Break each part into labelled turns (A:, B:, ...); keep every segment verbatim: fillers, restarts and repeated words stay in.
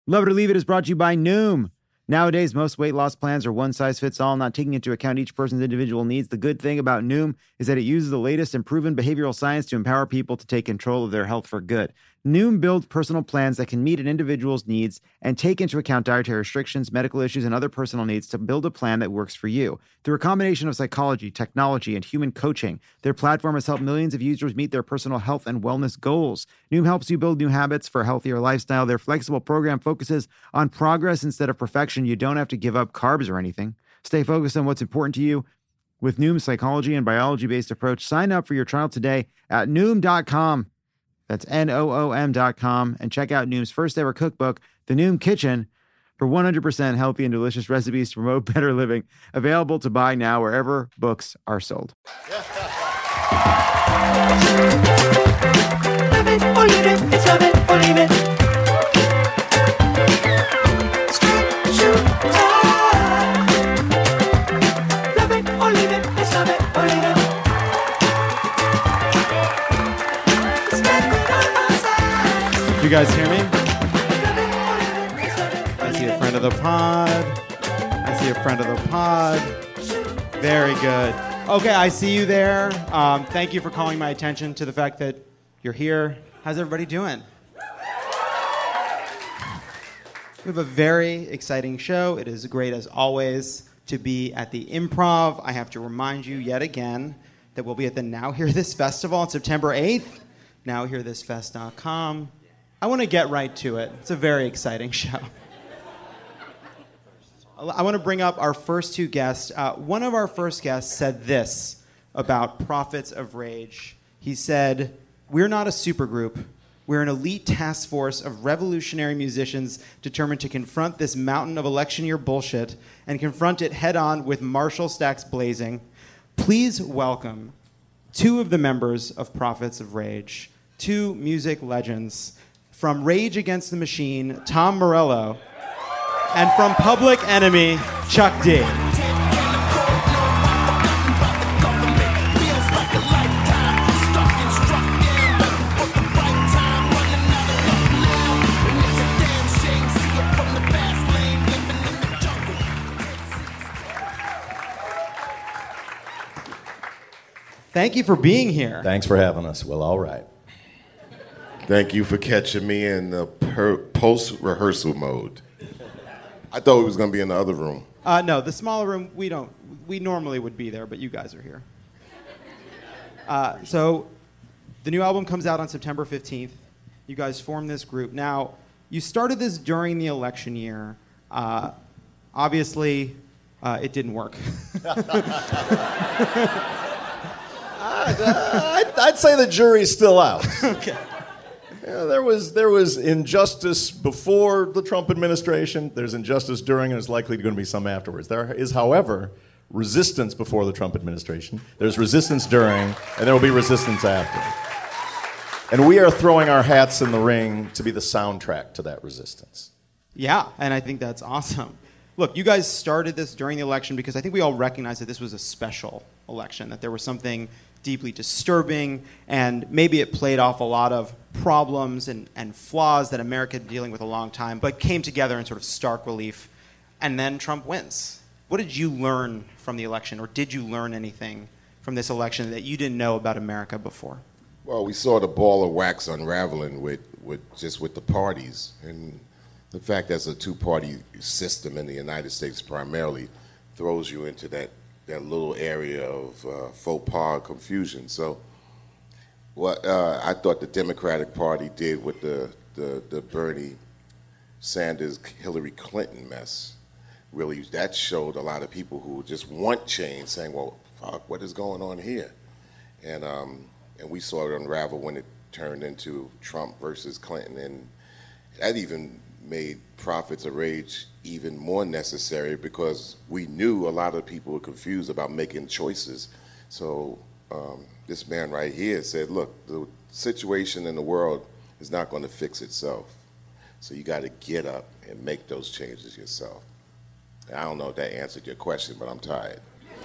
A: Love It or Leave It is brought to you by Noom. Nowadays, most weight loss plans are one size fits all, not taking into account each person's individual needs. The good thing about Noom is that it uses the latest and proven behavioral science to empower people to take control of their health for good. Noom builds personal plans that can meet an individual's needs and take into account dietary restrictions, medical issues, and other personal needs to build a plan that works for you. Through a combination of psychology, technology, and human coaching, their platform has helped millions of users meet their personal health and wellness goals. Noom helps you build new habits for a healthier lifestyle. Their flexible program focuses on progress instead of perfection. You don't have to give up carbs or anything. Stay focused on what's important to you with Noom's psychology and biology-based approach. Sign up for your trial today at Noom dot com. That's N O O M dot com. And check out Noom's first ever cookbook, The Noom Kitchen, for one hundred percent healthy and delicious recipes to promote better living. Available to buy now wherever books are sold.
B: Love it or leave it, it's love it or leave it. Straight shoot time. Love it or leave it, it's love it or leave it.
C: You guys hear me? I see a friend of the pod. I see a friend of the pod. Very good. Okay, I see you there. Um, thank you for calling my attention to the fact that you're here. How's everybody doing? We have a very exciting show. It is great, as always, to be at the Improv. I have to remind you yet again that we'll be at the Now Hear This Festival on September eighth. now hear this fest dot com. I want to get right to it. It's a very exciting show. I want to bring up our first two guests. Uh, one of our first guests said this about Prophets of Rage. He said, "We're not a supergroup. We're an elite task force of revolutionary musicians determined to confront this mountain of election year bullshit and confront it head on with Marshall stacks blazing. Please welcome two of the members of Prophets of Rage, two music legends. From Rage Against the Machine, Tom Morello, and from Public Enemy, Chuck D." Thank you for being here.
D: Thanks for having us. Well, all right.
E: Thank you for catching me in the per- post-rehearsal mode. I thought we was going to be in the other room.
C: Uh, no, the smaller room, we don't. We normally would be there, but you guys are here. Uh, so, the new album comes out on September fifteenth. You guys formed this group. Now, you started this during the election year. Uh, obviously, uh, it didn't work.
D: I'd, I'd say the jury's still out.
C: Okay.
D: Yeah, there was there was injustice before the Trump administration. There's injustice during, and there's likely going to be some afterwards. There is, however, resistance before the Trump administration. There's resistance during, and there will be resistance after. And we are throwing our hats in the ring to be the soundtrack to that resistance.
C: Yeah, and I think that's awesome. Look, you guys started this during the election because I think we all recognize that this was a special election, that there was something deeply disturbing, and maybe it played off a lot of problems and, and flaws that America had been dealing with a long time, but came together in sort of stark relief, and then Trump wins. What did you learn from the election, or did you learn anything from this election that you didn't know about America before?
E: Well, we saw the ball of wax unraveling with, with just with the parties, and the fact that it's a two-party system in the United States primarily throws you into that that little area of uh, faux pas confusion. So what uh, I thought the Democratic Party did with the, the, the Bernie Sanders, Hillary Clinton mess, really, that showed a lot of people who just want change, saying, well, fuck, what is going on here? And, um, and we saw it unravel when it turned into Trump versus Clinton, and that even made Prophets of Rage even more necessary because we knew a lot of people were confused about making choices. So um, this man right here said, look, the situation in the world is not going to fix itself. So you got to get up and make those changes yourself. And I don't know if that answered your question, but I'm tired.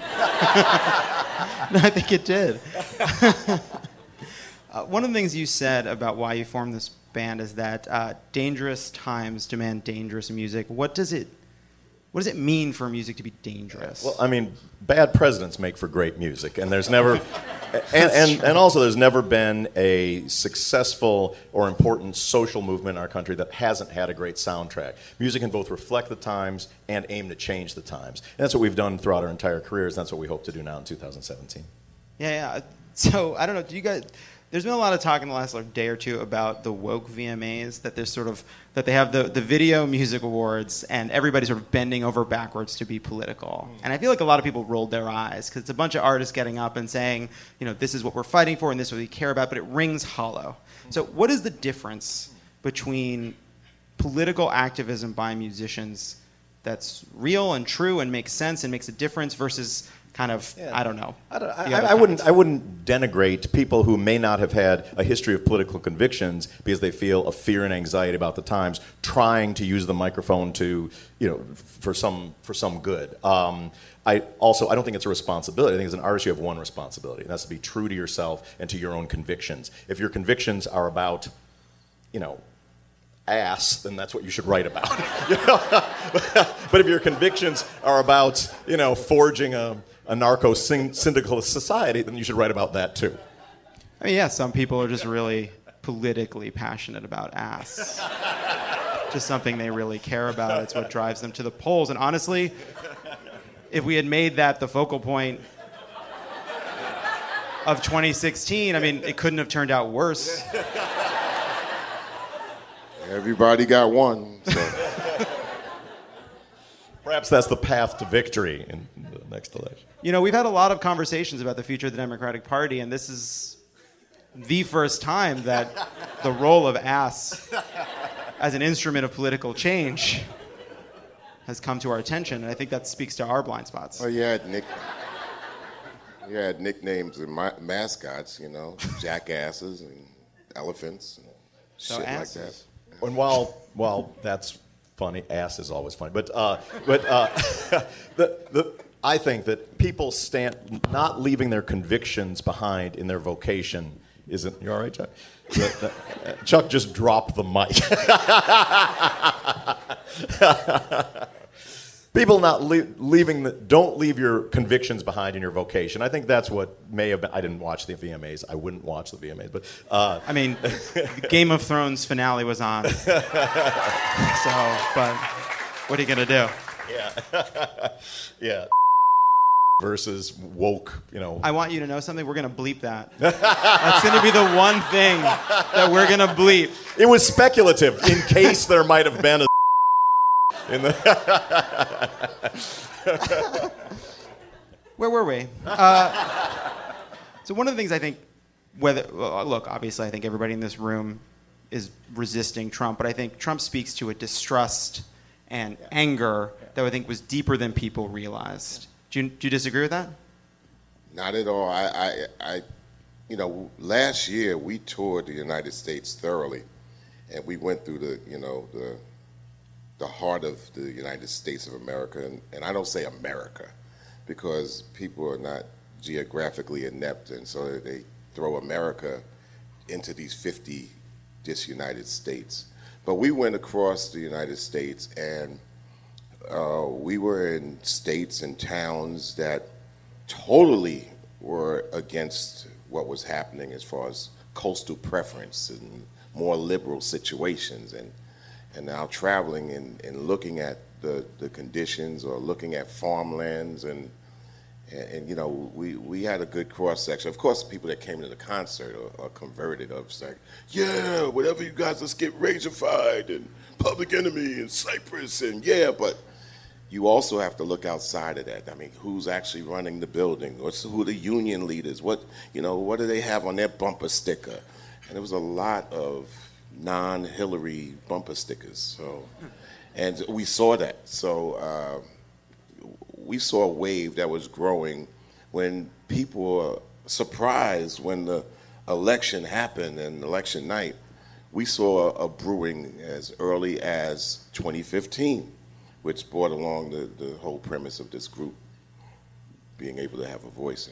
C: No, I think it did. uh, one of the things you said about why you formed this band is that uh, dangerous times demand dangerous music. What does it What does it mean for music to be dangerous?
D: Well, I mean, bad presidents make for great music, and there's never, and, and, and also there's never been a successful or important social movement in our country that hasn't had a great soundtrack. Music can both reflect the times and aim to change the times. And that's what we've done throughout our entire careers. That's what we hope to do now in two thousand seventeen.
C: Yeah, yeah. So I don't know. Do you guys? There's been a lot of talk in the last like, day or two about the woke V M As, that there's sort of that they have the, the Video Music Awards and everybody's sort of bending over backwards to be political. And I feel like a lot of people rolled their eyes because it's a bunch of artists getting up and saying, you know, this is what we're fighting for and this is what we care about, but it rings hollow. So what is the difference between political activism by musicians that's real and true and makes sense and makes a difference versus kind of,
D: Yeah.
C: I don't know.
D: I, don't,
C: the
D: I,
C: other
D: I wouldn't.
C: kinds?
D: I wouldn't denigrate people who may not have had a history of political convictions because they feel a fear and anxiety about the times, trying to use the microphone to, you know, for some for some good. Um, I also I don't think it's a responsibility. I think as an artist you have one responsibility, and that's to be true to yourself and to your own convictions. If your convictions are about, you know, ass, then that's what you should write about. You know? But if your convictions are about, you know, forging a a narco-syndicalist society, then you should write about that too.
C: I mean, yeah, some people are just really politically passionate about ass. Just something they really care about. It's what drives them to the polls. And honestly, if we had made that the focal point of twenty sixteen, I mean, it couldn't have turned out worse.
E: Everybody got one. So.
D: Perhaps that's the path to victory in the next election.
C: You know, we've had a lot of conversations about the future of the Democratic Party, and this is the first time that the role of ass as an instrument of political change has come to our attention, and I think that speaks to our blind spots.
E: Well, you had nick, you had nicknames and ma- mascots, you know, jackasses and elephants and
C: So
E: shit
C: asses.
E: like that.
D: And while while that's funny, ass is always funny. But uh, but uh, the the I think that people stand not leaving their convictions behind in their vocation isn't. You all right, Chuck? The, the, uh, Chuck just dropped the mic. People not le- leaving the, don't leave your convictions behind in your vocation. I think that's what may have been. I didn't watch the V M As. I wouldn't watch the V M As, but uh,
C: I mean, the Game of Thrones finale was on. So, but what are you going to do?
D: yeah, yeah. Versus woke, you know.
C: I want you to know something. We're going to bleep that. That's going to be the one thing that we're going to bleep.
D: It was speculative in case there might have been a in the
C: Where were we? Uh, so one of the things I think, whether well, look, obviously I think everybody in this room is resisting Trump, but I think Trump speaks to a distrust and anger that I think was deeper than people realized. Do you, do you disagree with that?
E: Not at all. I, I, I, you know, last year we toured the United States thoroughly, and we went through the, you know, the, the heart of the United States of America, and, and I don't say America, because people are not geographically inept, and so they throw America into these fifty disunited states. But we went across the United States, and uh, we were in states and towns that totally were against what was happening as far as coastal preference and more liberal situations. And and now traveling and, and looking at the, the conditions or looking at farmlands and, and, and you know, we, we had a good cross-section. Of course, people that came to the concert are, are converted of saying, yeah, whatever you guys, let's get Racified and Public Enemy and Cypress and yeah, but you also have to look outside of that. I mean, who's actually running the building? What's who are the union leaders? What you know? What do they have on their bumper sticker? And there was a lot of non-Hillary bumper stickers. So, and we saw that. So uh, we saw a wave that was growing when people were surprised when the election happened and election night. We saw a brewing as early as twenty fifteen. Which brought along the, the whole premise of this group being able to have a voice in it.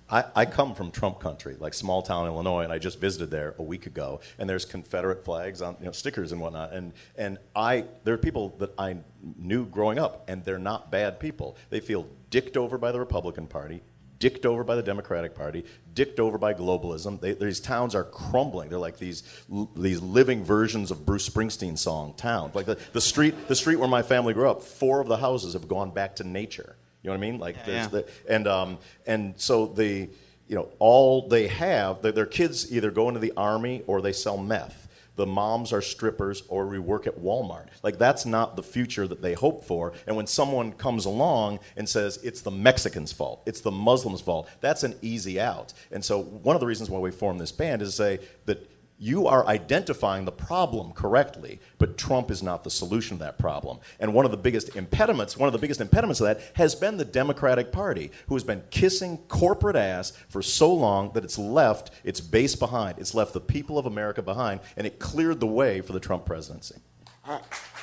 D: I, I come from Trump country, like small town Illinois, and I just visited there a week ago. And there's Confederate flags on, you know, stickers and whatnot. And and I there are people that I knew growing up, and they're not bad people. They feel dicked over by the Republican Party, dicked over by the Democratic Party, dicked over by globalism. They, these towns are crumbling. They're like these these living versions of Bruce Springsteen song towns. Like the, the street the street where my family grew up, four of the houses have gone back to nature. You know what I mean? Like,
C: Yeah,
D: there's
C: yeah.
D: the and um and so the you know all they have their, their kids either go into the army or they sell meth. The moms are strippers or we work at Walmart. Like that's not the future that they hope for. And when someone comes along and says it's the Mexicans' fault, it's the Muslims' fault, that's an easy out. And so one of the reasons why we formed this band is to say that you are identifying the problem correctly, but Trump is not the solution to that problem. And one of the biggest impediments, one of the biggest impediments of that has been the Democratic Party, who has been kissing corporate ass for so long that it's left its base behind. It's left the people of America behind, and it cleared the way for the Trump presidency.
E: I,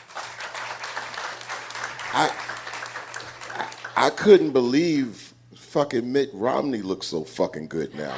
E: I, I couldn't believe fucking Mitt Romney looks so fucking good now.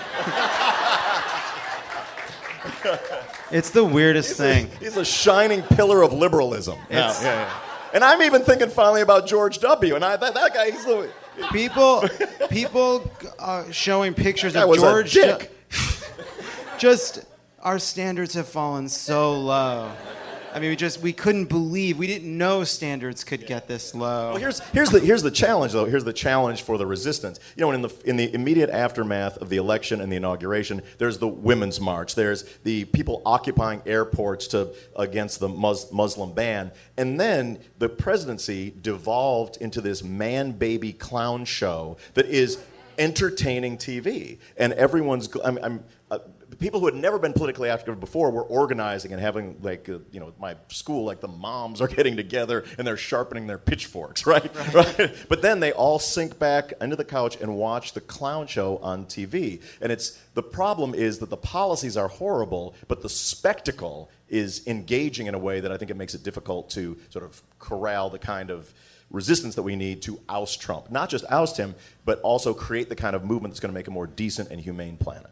C: It's the weirdest
D: He's
C: thing.
D: a, he's a shining pillar of liberalism. now.
C: It's-
D: Yeah, yeah. And I'm even thinking finally about George W. And I that, that guy, he's the
C: People, people uh, showing pictures
D: That
C: of
D: was a
C: George.
D: dick.
C: Just our standards have fallen so low. I mean, we just we couldn't believe we didn't know standards could get this low.
D: Well, here's here's the here's the challenge though. Here's the challenge for the resistance. You know, in the in the immediate aftermath of the election and the inauguration, there's the Women's March. There's the people occupying airports to against the Mus- Muslim ban, and then the presidency devolved into this man-baby clown show that is entertaining T V, and everyone's. I'm. I'm uh, people who had never been politically active before were organizing and having, like, uh, you know, my school, like the moms are getting together and they're sharpening their pitchforks, right? Right. right? But then they all sink back into the couch and watch the clown show on T V. And it's the problem is that the policies are horrible, but the spectacle is engaging in a way that I think it makes it difficult to sort of corral the kind of resistance that we need to oust Trump. Not just oust him, but also create the kind of movement that's going to make a more decent and humane planet.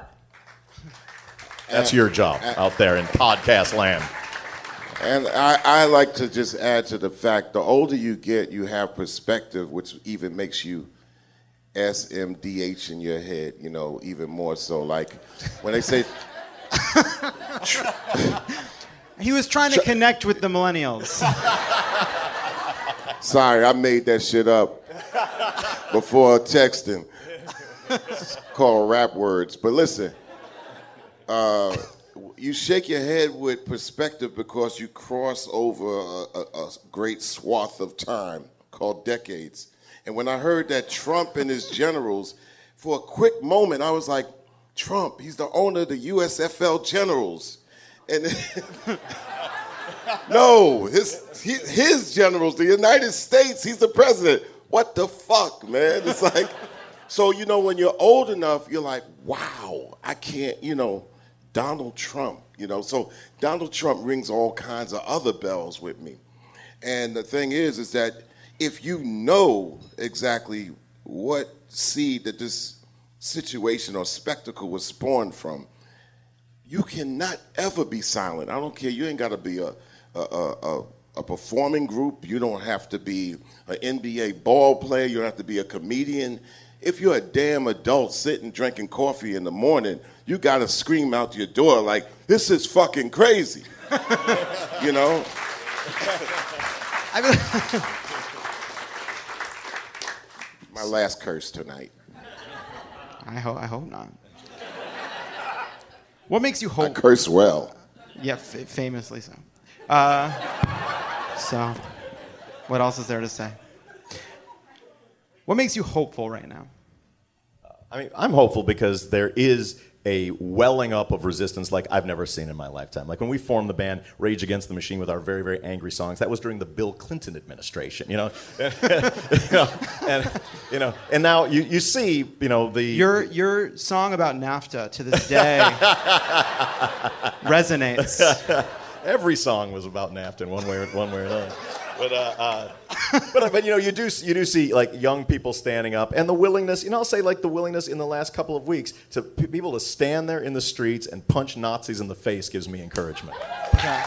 D: That's your job out there in podcast land.
E: And I, I like to just add to the fact, the older you get, you have perspective, which even makes you S M D H in your head, you know, even more so. Like, when they say...
C: He was trying to connect with the millennials.
E: Sorry, I made that shit up before texting. It's called rap words. But listen, uh, you shake your head with perspective because you cross over a, a, a great swath of time called decades. And when I heard that Trump and his generals, for a quick moment, I was like, Trump, he's the owner of the U S F L Generals. And no, his his generals, the United States, he's the president. What the fuck, man? It's like, so, you know, when you're old enough, you're like, wow, I can't, you know, Donald Trump, you know. So Donald Trump rings all kinds of other bells with me. And the thing is, is that if you know exactly what seed that this situation or spectacle was spawned from, you cannot ever be silent. I don't care. You ain't got to be a a, a a performing group. You don't have to be an N B A ball player. You don't have to be a comedian. If you're a damn adult sitting drinking coffee in the morning, you got to scream out your door like, this is fucking crazy. You know?
C: I mean,
E: My last curse tonight.
C: I hope I hope not. What makes you
E: I
C: hope?
E: curse well.
C: Yeah, f- famously so. Uh, so, what else is there to say? What makes you hopeful right now?
D: I mean, I'm hopeful because there is a welling up of resistance like I've never seen in my lifetime. Like when we formed the band Rage Against the Machine with our very, very angry songs, that was during the Bill Clinton administration, you know? you know and, you know, and now you, you see, you know, the...
C: Your your song about NAFTA to this day resonates.
D: Every song was about NAFTA in one way or, one way or another. But, uh, uh, but but you know you do you do see like young people standing up and the willingness. You know, I'll say like the willingness in the last couple of weeks to p- people to stand there in the streets and punch Nazis in the face gives me encouragement.
C: Yeah.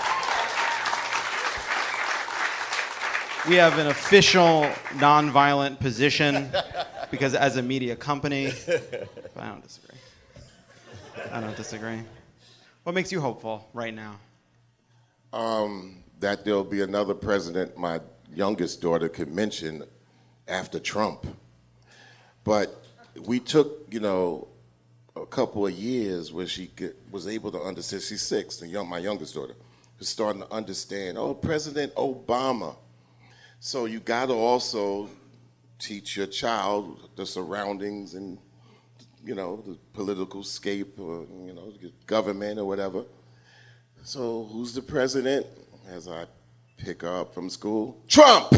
C: We have an official nonviolent position because as a media company, but I don't disagree. I don't disagree. What makes you hopeful right now?
E: Um, that there'll be another president my youngest daughter could mention after Trump. But we took, you know, a couple of years where she get, was able to understand. She's six, the young, my youngest daughter, was starting to understand, oh, President Obama. So you got to also teach your child the surroundings and, you know, the political scape or, you know, government or whatever. So who's the president? As I pick her up from school, Trump!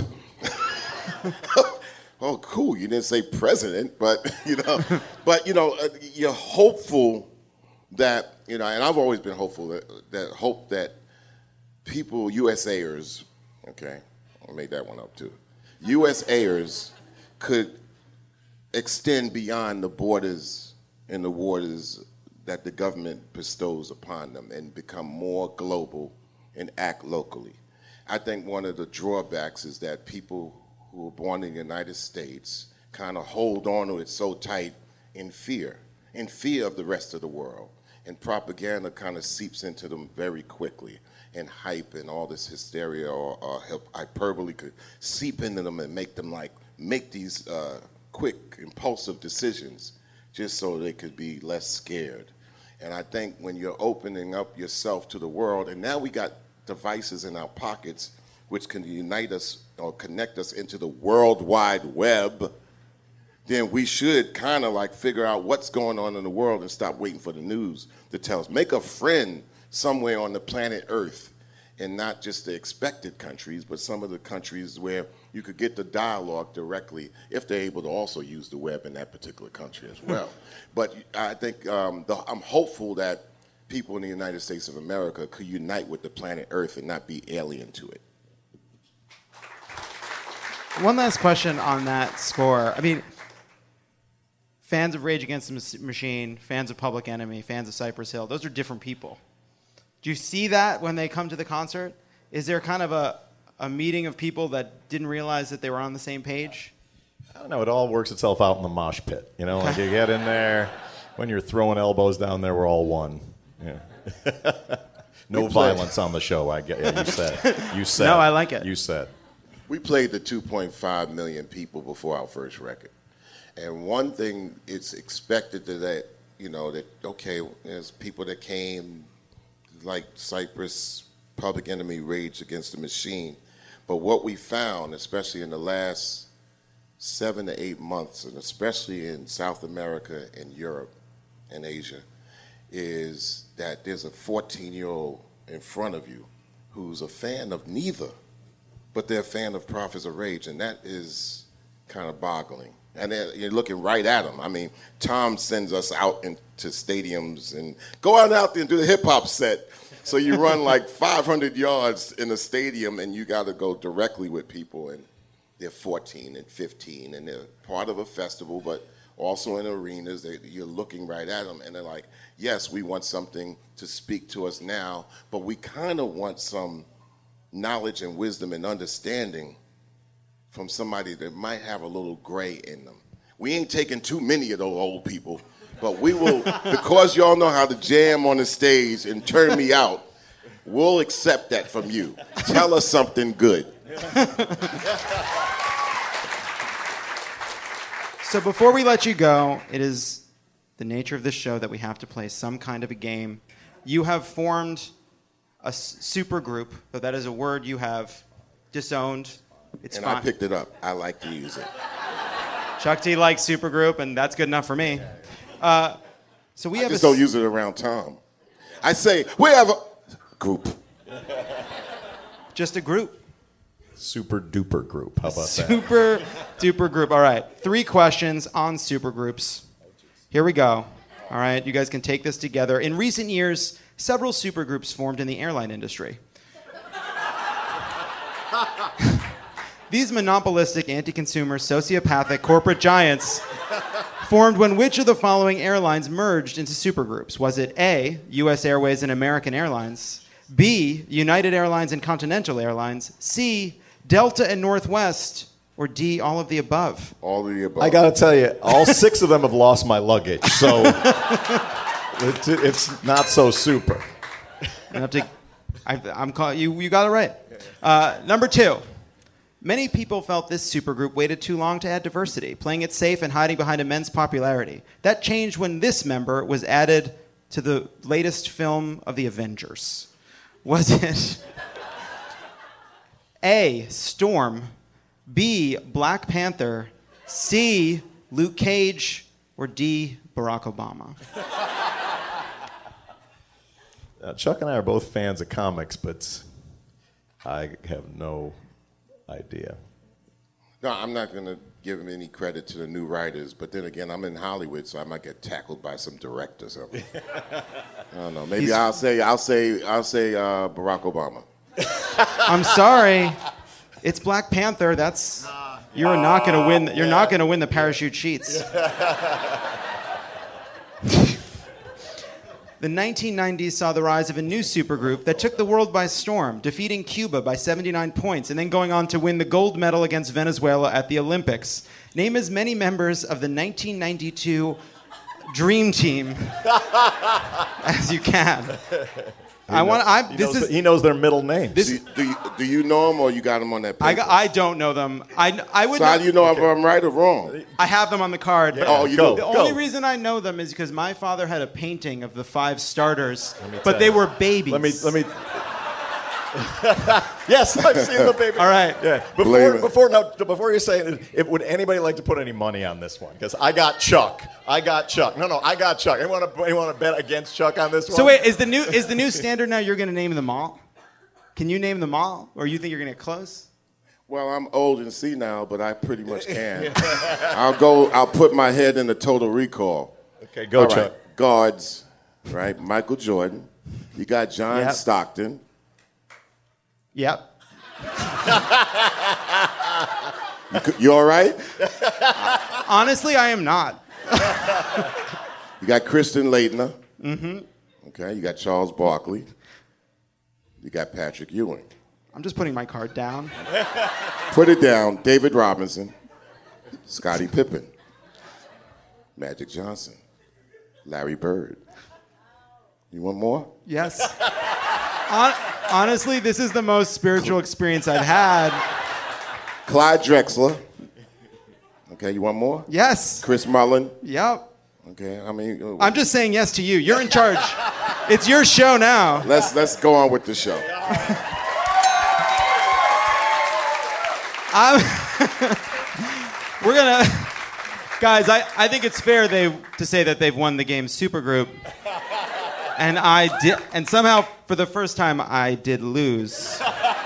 E: Oh, cool, you didn't say president, but, you know, but, you know, uh, you're hopeful that, you know, and I've always been hopeful that, that hope that people, USAers, okay, I'll make that one up too, USAers could extend beyond the borders and the waters that the government bestows upon them and become more global and act locally. I think one of the drawbacks is that people who are born in the United States kind of hold on to it so tight in fear, in fear of the rest of the world. And propaganda kind of seeps into them very quickly. And hype and all this hysteria or, or hyperbole could seep into them and make them like, make these uh, quick, impulsive decisions just so they could be less scared. And I think when you're opening up yourself to the world, and now we got devices in our pockets which can unite us or connect us into the World Wide Web, then we should kind of like figure out what's going on in the world and stop waiting for the news to tell us. Make a friend somewhere on the planet Earth, and not just the expected countries, but some of the countries where you could get the dialogue directly if they're able to also use the web in that particular country as well. But I think um, the, I'm hopeful that people in the United States of America could unite with the planet Earth and not be alien to it.
C: One last question on that score. I mean, fans of Rage Against the Machine, fans of Public Enemy, fans of Cypress Hill, those are different people. Do you see that when they come to the concert? Is there kind of a, a meeting of people that didn't realize that they were on the same page?
D: I don't know. It all works itself out in the mosh pit. You know, like you get in there, when you're throwing elbows down there, we're all one. Yeah. No violence on the show. I get. Yeah, you said. You said.
C: No, I like it.
D: You said.
E: We played to two point five million people before our first record. And one thing it's expected that, you know, that, okay, there's people that came like Cypress, Public Enemy, Rage Against the Machine. But what we found, especially in the last seven to eight months, and especially in South America and Europe and Asia, is that there's a fourteen-year-old in front of you who's a fan of neither, but they're a fan of Prophets of Rage, and that is kind of boggling. And you're looking right at them. I mean, Tom sends us out into stadiums and go out out there and do the hip-hop set. So you run like five hundred yards in a stadium, and you got to go directly with people, and they're fourteen and fifteen, and they're part of a festival, but also in arenas. They, you're looking right at them, and they're like, yes, we want something to speak to us now, but we kind of want some knowledge and wisdom and understanding from somebody that might have a little gray in them. We ain't taking too many of those old people, but we will, because y'all know how to jam on the stage and turn me out, we'll accept that from you. Tell us something good.
C: So before we let you go, it is the nature of this show that we have to play some kind of a game. You have formed a super group, but that is a word you have disowned. It's
E: and
C: fine.
E: I picked it up. I like to use it.
C: Chuck T likes supergroup, and that's good enough for me. Uh, so we
E: I
C: have
E: just
C: a
E: don't use it around Tom. I say, we have a group.
C: just a group.
D: Super duper group. How about that?
C: Super duper group. All right. Three questions on super groups. Here we go. All right. You guys can take this together. In recent years, several super groups formed in the airline industry. These monopolistic, anti-consumer, sociopathic corporate giants formed when which of the following airlines merged into supergroups? Was it A, U S Airways and American Airlines, B, United Airlines and Continental Airlines, C, Delta and Northwest, or D, all of the above?
E: All of the above.
D: I gotta tell you, all six of them have lost my luggage, so it's, it's not so super.
C: I have to, I, I'm call, you. You got it right. Uh, number two. Many people felt this supergroup waited too long to add diversity, playing it safe and hiding behind immense popularity. That changed when this member was added to the latest film of the Avengers. Was it A, Storm, B, Black Panther, C, Luke Cage, or D, Barack Obama?
D: Uh, Chuck and I are both fans of comics, but I have no idea.
E: No, I'm not going to give him any credit to the new writers, but then again, I'm in Hollywood, so I might get tackled by some director or something. I don't know. Maybe
C: He's-
E: I'll say I'll say I'll say uh, Barack Obama.
C: I'm sorry, it's Black Panther. That's you're not going to win. You're not going to win the parachute sheets. The nineteen nineties saw the rise of a new supergroup that took the world by storm, defeating Cuba by seventy-nine points and then going on to win the gold medal against Venezuela at the Olympics. Name as many members of the nineteen ninety-two Dream Team as you can. I want. I.
D: He,
C: This
D: knows,
C: is.
D: he knows their middle names.
E: Do you, do you do you know him or you got him on that paper?
C: I, got, I don't know them. I, I would.
E: so how
C: not-
E: do you know if I'm right or wrong?
C: I have them on the card. But
E: Oh, you
D: Go.
C: the
E: do.
C: only
D: Go.
C: reason I know them is because my father had a painting of the five starters,
D: me
C: but
D: tell
C: they
D: you.
C: were babies.
D: Let me let me. Yes, I've seen the baby.
C: All right.
D: Yeah.
E: Blame
D: Before
E: it.
D: before now, before you say it, if, would anybody like to put any money on this one? Because I got Chuck. I got Chuck. No, no, I got Chuck. Anyone want to anyone want to bet against Chuck on this one?
C: So wait, is the new is the new standard now? You're going to name them all? Can you name them all, or you think you're going to get close?
E: Well, I'm old and senile, but I pretty much can. I'll go. I'll put my head in the Total Recall.
D: Okay, go,
E: All right.
D: Chuck.
E: Guards, right? Michael Jordan. You got John
C: Yep.
E: Stockton.
C: Yep.
E: You, c- you all right?
C: Honestly, I am not.
E: You got Kristen Leitner. Mm-hmm. Okay. You got Charles Barkley. You got Patrick Ewing.
C: I'm just putting my card down.
E: Put it down. David Robinson. Scottie Pippen. Magic Johnson. Larry Bird. You want more?
C: Yes. Hon- honestly, this is the most spiritual experience I've had.
E: Clyde Drexler. Okay, you want more?
C: Yes.
E: Chris Mullin.
C: Yep.
E: Okay, I mean, uh,
C: I'm just saying yes to you. You're in charge. It's your show now.
E: let's let's go on with the show.
C: I'm We're gonna, guys. I, I think it's fair they to say that they've won the game Supergroup, and I did, and somehow for the first time I did lose.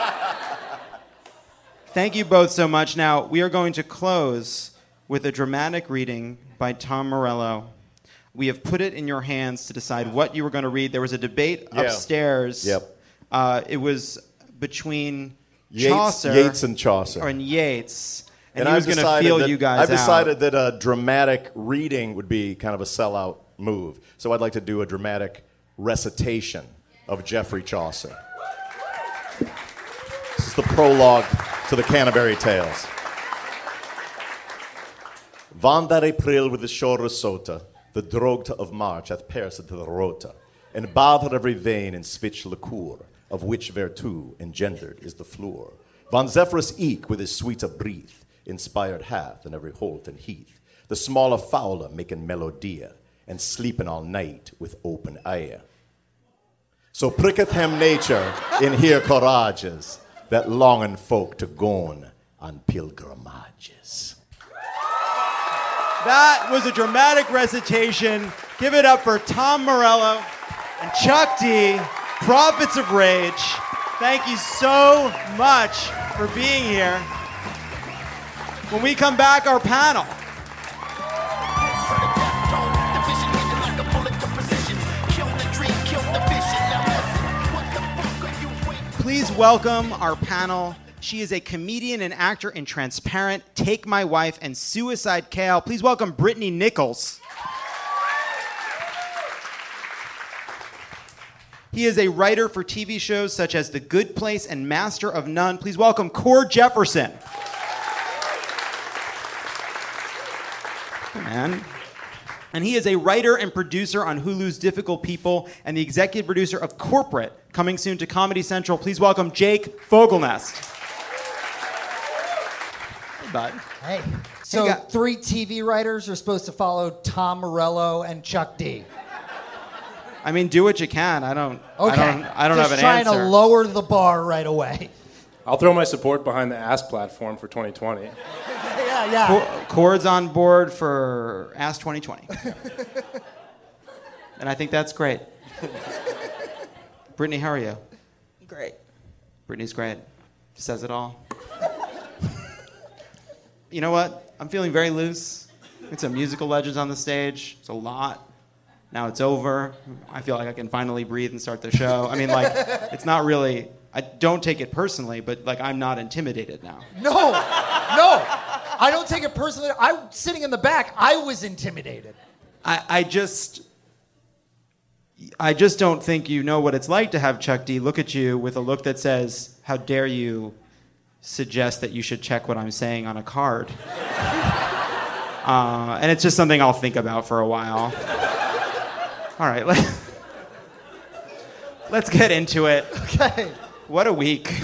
C: Thank you both so much. Now we are going to close with a dramatic reading by Tom Morello. We have put it in your hands to decide what you were going to read. There was a debate
D: Yeah.
C: upstairs.
D: Yep.
C: Uh, it was between
D: Yates,
C: Chaucer
D: Yates and Chaucer.
C: and Yates, and, he
D: I've
C: was going to
D: decided
C: feel
D: that-
C: you guys
D: I've
C: out.
D: decided that a dramatic reading would be kind of a sellout move. So I'd like to do a dramatic recitation of Geoffrey Chaucer. This is the prologue to the Canterbury Tales. Vandar April with the shore sota, the drogta of March hath pierced the rota, and bathed every vein in switch liqueur, of which vertu engendered is the floor. Van Zephyrus eke with his sweeter breath, inspired hath in every holt and heath, the smaller fowler making melodia, and sleeping all night with open eye. So pricketh him nature in here courages, that longing folk to gone on pilgrimages.
C: That was a dramatic recitation. Give it up for Tom Morello and Chuck D, Prophets of Rage. Thank you so much for being here. When we come back, our panel. Please welcome our panel, She is a comedian and actor in Transparent, Take My Wife, and Suicide Kale. Please welcome Brittany Nichols. He is a writer for T V shows such as The Good Place and Master of None. Please welcome Cord Jefferson. Hey, man. And he is a writer and producer on Hulu's Difficult People and the executive producer of Corporate, coming soon to Comedy Central. Please welcome Jake Fogelnest. Hey, bud.
F: Hey. So
C: Hey, guy-
F: three T V writers are supposed to follow Tom Morello and Chuck D.
C: I mean, do what you can. I don't.
F: Okay.
C: I don't. I don't
F: Just
C: have an
F: trying
C: answer.
F: to lower the bar right away.
G: I'll throw my support behind the Ask platform for twenty twenty.
F: yeah, yeah.
C: Cor- Cord's on board for Ask twenty twenty. And I think that's great. Brittany, how are you?
H: Great.
C: Brittany's great. Says it all. You know what? I'm feeling very loose. It's some musical legends on the stage. It's a lot. Now it's over. I feel like I can finally breathe and start the show. I mean, like, it's not really... I don't take it personally, but, like, I'm not intimidated now.
F: No, no. I don't take it personally. I'm sitting in the back. I was intimidated.
C: I, I just... I just don't think you know what it's like to have Chuck D look at you with a look that says, how dare you suggest that you should check what I'm saying on a card. uh, and it's just something I'll think about for a while. All right, let, let's get into it.
F: Okay.
C: What a week.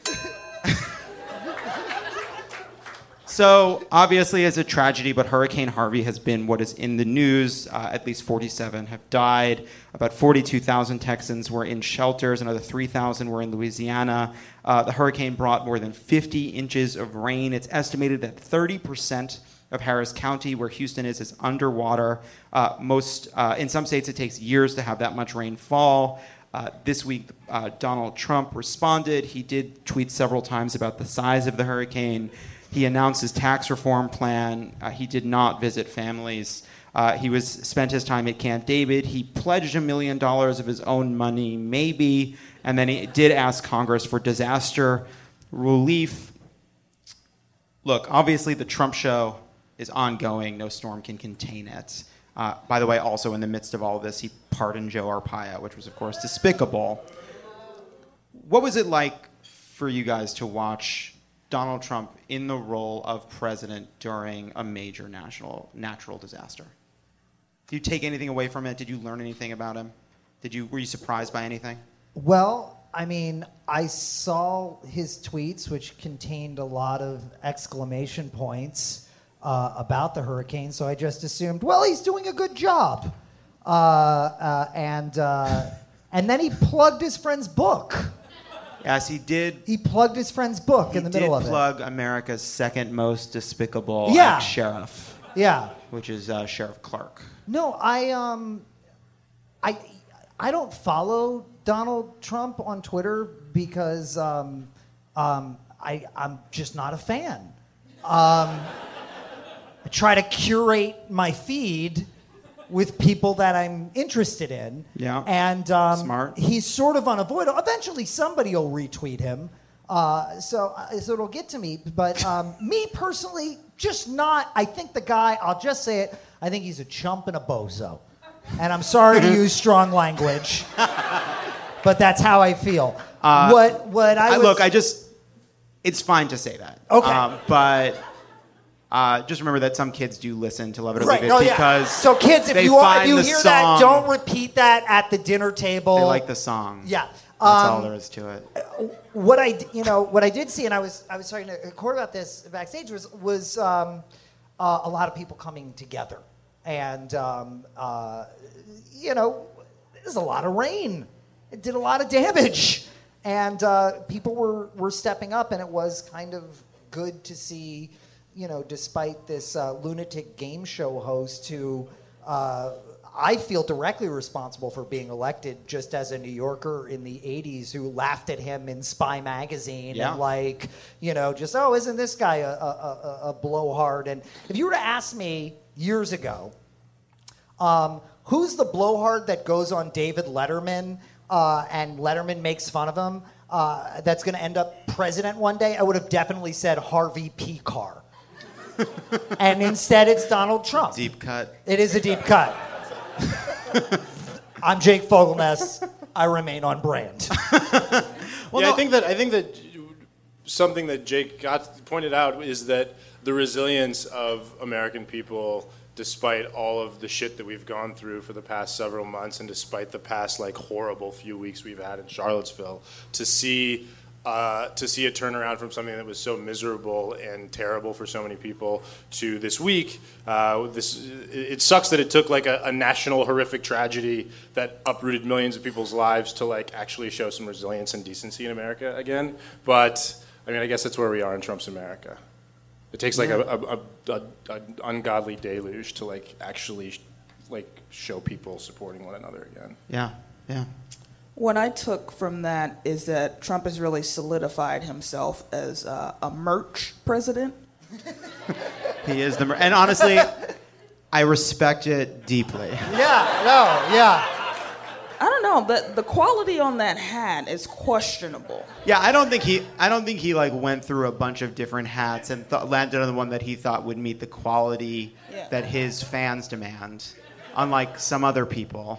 C: So, obviously, it's a tragedy, but Hurricane Harvey has been what is in the news. Uh, at least forty-seven have died. About forty-two thousand Texans were in shelters. Another three thousand were in Louisiana. Uh, the hurricane brought more than fifty inches of rain. It's estimated that thirty percent of Harris County, where Houston is, is underwater. Uh, most, uh, in some states, it takes years to have that much rain fall. Uh, this week, uh, Donald Trump responded. He did tweet several times about the size of the hurricane. He announced his tax reform plan. Uh, he did not visit families. Uh, he was spent his time at Camp David. He pledged a million dollars of his own money, maybe, and then he did ask Congress for disaster relief. Look, obviously, the Trump show is ongoing. No storm can contain it. Uh, by the way, also in the midst of all of this, he pardoned Joe Arpaio, which was, of course, despicable. What was it like for you guys to watch Donald Trump in the role of president during a major national natural disaster? Did you take anything away from it? Did you learn anything about him? Did you were you surprised by anything?
F: Well, I mean, I saw his tweets, which contained a lot of exclamation points uh, about the hurricane, so I just assumed, well, he's doing a good job. Uh, uh, and uh, and then he plugged his friend's book.
C: Yes, he did.
F: He plugged his friend's book
C: He
F: in the middle of
C: did
F: it.
C: plug America's second most despicable
F: Yeah.
C: ex-sheriff,
F: Yeah.
C: which is uh, Sheriff Clark.
F: No, I um, I I don't follow Donald Trump on Twitter because um, um, I I'm just not a fan. Um, I try to curate my feed with people that I'm interested in.
C: Yeah.
F: And um,
C: Smart.
F: he's sort of unavoidable. Eventually, somebody will retweet him. Uh, so, uh, so it'll get to me. But um, me personally, just not. I think the guy, I'll just say it, I think he's a chump and a bozo. And I'm sorry to use strong language, but that's how I feel.
C: Uh,
F: what what I,
C: I
F: was,
C: look, I just, it's fine to say that.
F: Okay.
C: Um, but uh, just remember that some kids do listen to Love It or
F: Right.
C: Leave It
F: Oh, yeah.
C: because
F: So kids, if
C: they
F: you are, if
C: find
F: you
C: the
F: hear
C: song,
F: that, don't repeat that at the dinner table.
C: They like the song.
F: Yeah.
C: That's all
F: Um,
C: there is to it.
F: what I, d- you know, what I did see, and I was, I was talking to Cord about this backstage, was was um, uh, a lot of people coming together, and um, uh, you know, there's a lot of rain. It did a lot of damage, and uh, people were were stepping up, and it was kind of good to see, you know, despite this uh, lunatic game show host who. Uh, I feel directly responsible for being elected just as a New Yorker in the eighties who laughed at him in Spy Magazine
C: Yeah.
F: and like, you know, just, oh, isn't this guy a, a, a, a blowhard? And if you were to ask me years ago, um, who's the blowhard that goes on David Letterman uh, and Letterman makes fun of him? uh, that's going to end up president one day, I would have definitely said Harvey P. Carr. And instead, it's Donald Trump.
C: Deep cut.
F: It is a deep cut. I'm Jake Fogelnest. I remain on brand.
C: Well,
G: yeah,
C: no,
G: I think that I think that something that Jake got pointed out is that the resilience of American people, despite all of the shit that we've gone through for the past several months, and despite the past like horrible few weeks we've had in Charlottesville, to see uh, to see a turnaround from something that was so miserable and terrible for so many people to this week. Uh, this it sucks that it took like a, a national horrific tragedy that uprooted millions of people's lives to like actually show some resilience and decency in America again. But I mean, I guess that's where we are in Trump's America. It takes like yeah. a, a, a, a, a ungodly deluge to like actually like show people supporting one another again.
C: Yeah, yeah.
H: What I took from that is that Trump has really solidified himself as uh, a merch president.
C: He is the mer- and honestly, I respect it deeply.
F: Yeah, no, yeah.
H: I don't know. The the quality on that hat is questionable.
C: Yeah, I don't think he. I don't think he like went through a bunch of different hats and th- landed on the one that he thought would meet the quality
H: yeah.
C: that his fans demand, unlike some other people.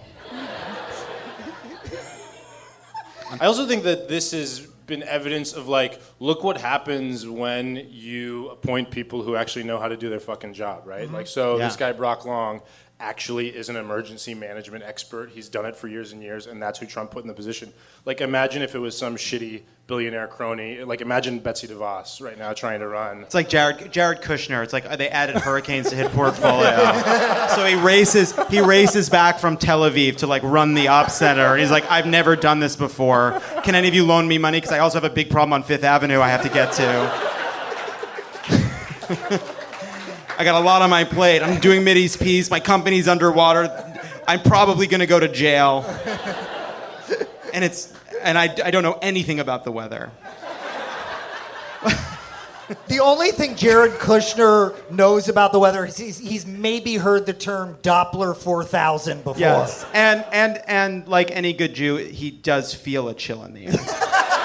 G: I also think that this has been evidence of like, look what happens when you appoint people who actually know how to do their fucking job, right? Mm-hmm. Like, so
C: yeah.
G: this guy Brock Long actually is an emergency management expert. He's done it for years and years, and that's who Trump put in the position. Like, imagine if it was some shitty billionaire crony. Like, imagine Betsy DeVos right now trying to run.
C: It's like Jared Jared Kushner. It's like they added hurricanes to his portfolio. So he races he races back from Tel Aviv to like run the op center, and he's like, I've never done this before. Can any of you loan me money? Because I also have a big problem on Fifth Avenue I have to get to. I got a lot on my plate. I'm doing Mideast Peace. My company's underwater. I'm probably going to go to jail. And it's and I, I don't know anything about the weather.
F: The only thing Jared Kushner knows about the weather is he's, he's maybe heard the term Doppler four thousand before.
C: Yes. And and and like any good Jew, he does feel a chill in the air.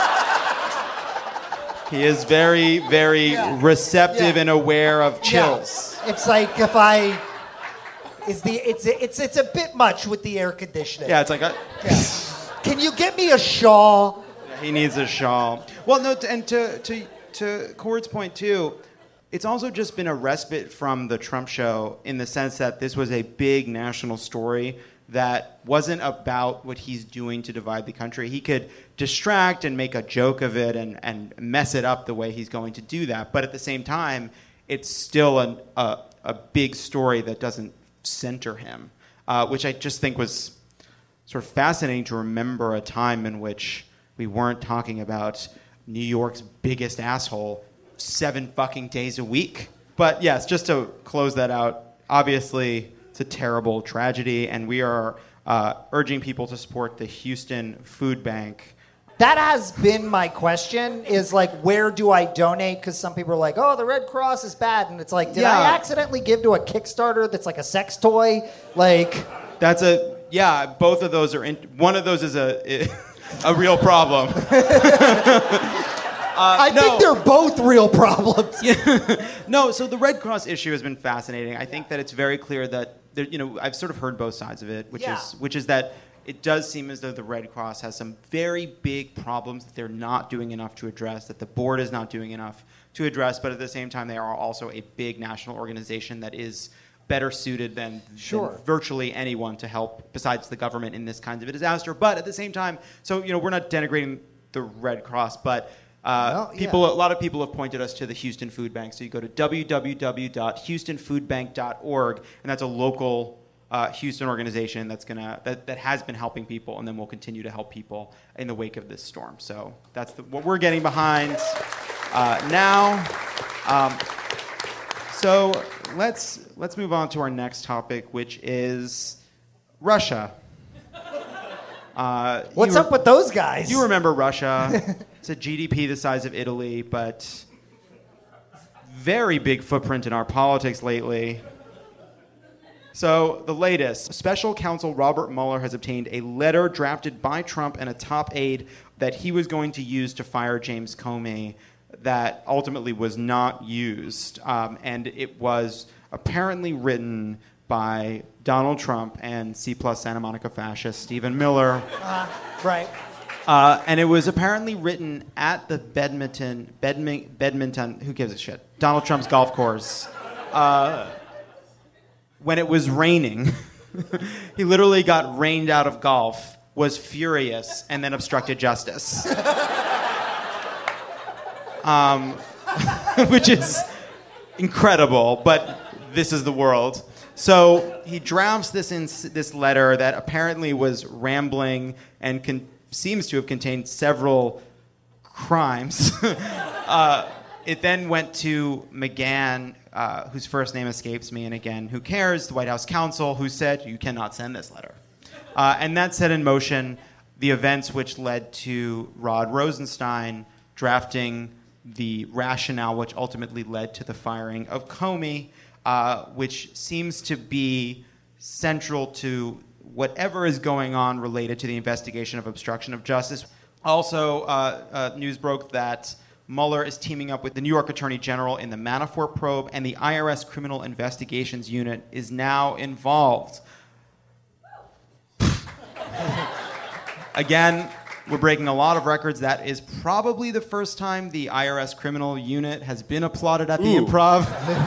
C: He is very, very yeah. receptive yeah. and aware of chills.
F: Yeah. It's like if I, is the it's it's it's a bit much with the air conditioning.
C: Yeah, it's like a.
F: Yeah. Can you get me a shawl?
C: He needs a shawl. Well, no, and to to to Cord's point too, it's also just been a respite from the Trump show in the sense that this was a big national story that wasn't about what he's doing to divide the country. He could distract and make a joke of it and, and mess it up the way he's going to do that. But at the same time, it's still an, a, a big story that doesn't center him, uh, which I just think was sort of fascinating to remember a time in which we weren't talking about New York's biggest asshole seven fucking days a week. But yes, just to close that out, obviously, it's a terrible tragedy, and we are uh, urging people to support the Houston Food Bank.
F: That has been my question, is like, where do I donate? Because some people are like, oh, the Red Cross is bad. And it's like, did
C: yeah.
F: I accidentally give to a Kickstarter that's like a sex toy? Like,
C: that's a, yeah, both of those are, in, one of those is a, a real problem. Uh,
F: I
C: no.
F: think they're both real problems.
C: No, so the Red Cross issue has been fascinating. I think that it's very clear that there, you know, I've sort of heard both sides of it, which
F: yeah.
C: is which is that it does seem as though the Red Cross has some very big problems that they're not doing enough to address, that the board is not doing enough to address, but at the same time they are also a big national organization that is better suited than,
F: sure.
C: than virtually anyone to help besides the government in this kind of a disaster. But at the same time, so you know, we're not denigrating the Red Cross, but Uh,
F: well,
C: people,
F: yeah.
C: a lot of people have pointed us to the Houston Food Bank. So you go to w w w dot houston food bank dot org, and that's a local uh, Houston organization that's gonna that, that has been helping people, and then will continue to help people in the wake of this storm. So that's the, what we're getting behind uh, now. Um, so let's let's move on to our next topic, which is Russia. Uh,
F: What's
C: you,
F: up with those guys?
C: You remember Russia. It's a G D P the size of Italy, but very big footprint in our politics lately. So the latest, special counsel Robert Mueller has obtained a letter drafted by Trump and a top aide that he was going to use to fire James Comey that ultimately was not used. Um, and it was apparently written by Donald Trump and C plus Santa Monica fascist Stephen Miller.
F: Uh, right.
C: Uh, and it was apparently written at the Bedminton, Bedmin, Bedminton, who gives a shit? Donald Trump's golf course. Uh, when it was raining. He literally got rained out of golf, was furious, and then obstructed justice. um, which is incredible, but this is the world. So he drafts this in this letter that apparently was rambling and con- seems to have contained several crimes. uh, it then went to McGahn, uh, whose first name escapes me, and again, who cares, the White House counsel, who said, you cannot send this letter. Uh, and that set in motion the events which led to Rod Rosenstein drafting the rationale which ultimately led to the firing of Comey, uh, which seems to be central to whatever is going on related to the investigation of obstruction of justice. Also, uh, uh, news broke that Mueller is teaming up with the New York Attorney General in the Manafort probe, and the I R S Criminal Investigations Unit is now involved. Again, we're breaking a lot of records. That is probably the first time the I R S Criminal Unit has been applauded at the
G: Ooh.
C: Improv,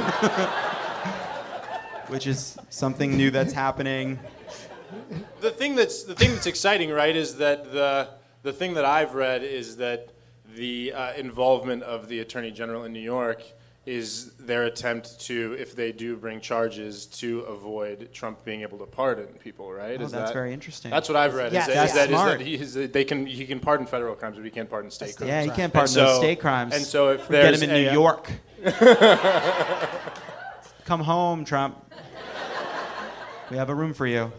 C: which is something new that's happening.
G: The thing that's the thing that's exciting, right, is that the the thing that I've read is that the uh, involvement of the Attorney General in New York is their attempt to, if they do bring charges, to avoid Trump being able to pardon people, right?
C: Oh,
G: is
C: that's
G: that,
C: very interesting.
G: That's what I've read.
F: Yes,
G: is that,
F: that's
G: is that, is
C: smart.
G: that, he, is that they can he can pardon federal crimes, but he can't pardon state crimes.
C: Yeah, you
F: right.
C: can't pardon
G: And so-
C: those state crimes.
G: and so if
C: Get
G: there's
C: him in
G: a,
C: New
G: uh,
C: York. Come home, Trump. We have a room for you.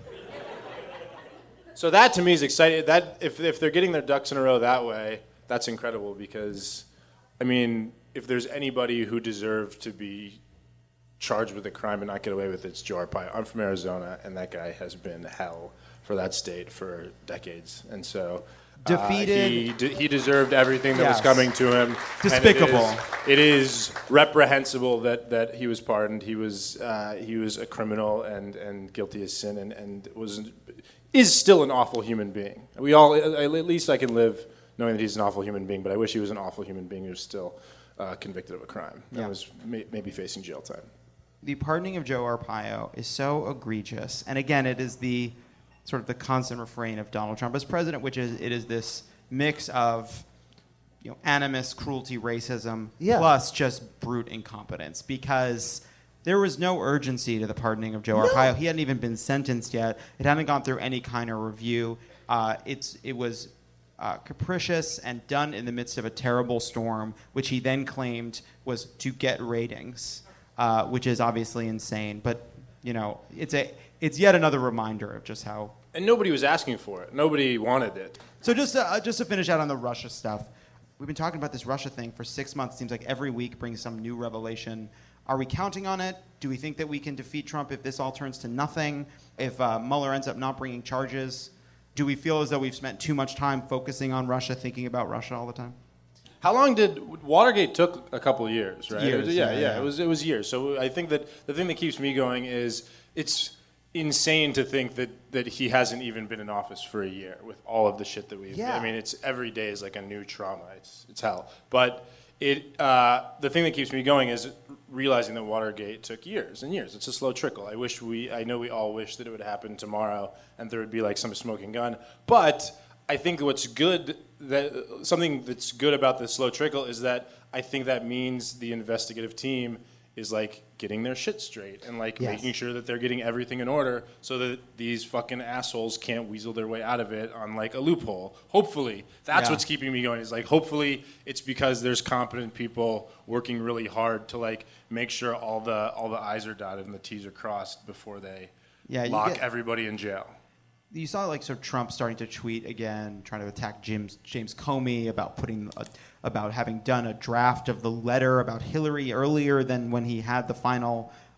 G: So that to me is exciting. That if if they're getting their ducks in a row that way, that's incredible because, I mean, if there's anybody who deserved to be charged with a crime and not get away with it, it's Joe Arpaio. I'm from Arizona, and that guy has been hell for that state for decades, and so. Uh,
C: Defeated.
G: he, de- he deserved everything that
C: Yes.
G: was coming to him.
C: Despicable.
G: And it is, it is reprehensible that, that he was pardoned. He was uh, he was a criminal and, and guilty as sin, and, and was is still an awful human being. We all, at least I can live knowing that he's an awful human being, but I wish he was an awful human being who's still uh, convicted of a crime and
C: Yeah.
G: was may, maybe facing jail time.
C: The pardoning of Joe Arpaio is so egregious, and again, it is the sort of the constant refrain of Donald Trump as president, which is it is this mix of, you know, animus, cruelty, racism,
F: Yeah.
C: plus just brute incompetence, because there was no urgency to the pardoning of Joe Arpaio. He hadn't even been sentenced yet. It hadn't gone through any kind of review. Uh, it's it was uh, capricious and done in the midst of a terrible storm, which he then claimed was to get ratings, uh, which is obviously insane. But you know, it's a it's yet another reminder of just how.
G: And nobody was asking for it. Nobody wanted it.
C: So just to, uh, just to finish out on the Russia stuff, we've been talking about this Russia thing for six months. It seems like every week brings some new revelation. Are we counting on it? Do we think that we can defeat Trump if this all turns to nothing? If uh, Mueller ends up not bringing charges? Do we feel as though we've spent too much time focusing on Russia, thinking about Russia all the time?
G: How long did Watergate took a couple of years, right?
C: Years,
G: It was- yeah,
C: yeah,
G: yeah,
C: yeah.
G: It was it was years. So I think that the thing that keeps me going is it's insane to think that, that he hasn't even been in office for a year with all of the shit that we've.
F: Yeah.
G: I mean, it's every day is like a new trauma. It's it's hell. But it uh, the thing that keeps me going is realizing that Watergate took years and years. It's a slow trickle. I wish we. I know we all wish that it would happen tomorrow and there would be like some smoking gun. But I think what's good that something that's good about the slow trickle is that I think that means the investigative team is like getting their shit straight and like
F: Yes.
G: making sure that they're getting everything in order so that these fucking assholes can't weasel their way out of it on like a loophole. Hopefully. That's
C: Yeah.
G: what's keeping me going. Is like hopefully it's because there's competent people working really hard to like make sure all the all the I's are dotted and the T's are crossed before they
C: Yeah, you
G: lock
C: get-
G: everybody in jail.
C: You saw like sort of Trump starting to tweet again, trying to attack James James Comey about putting a, about having done a draft of the letter about Hillary earlier than when he had the final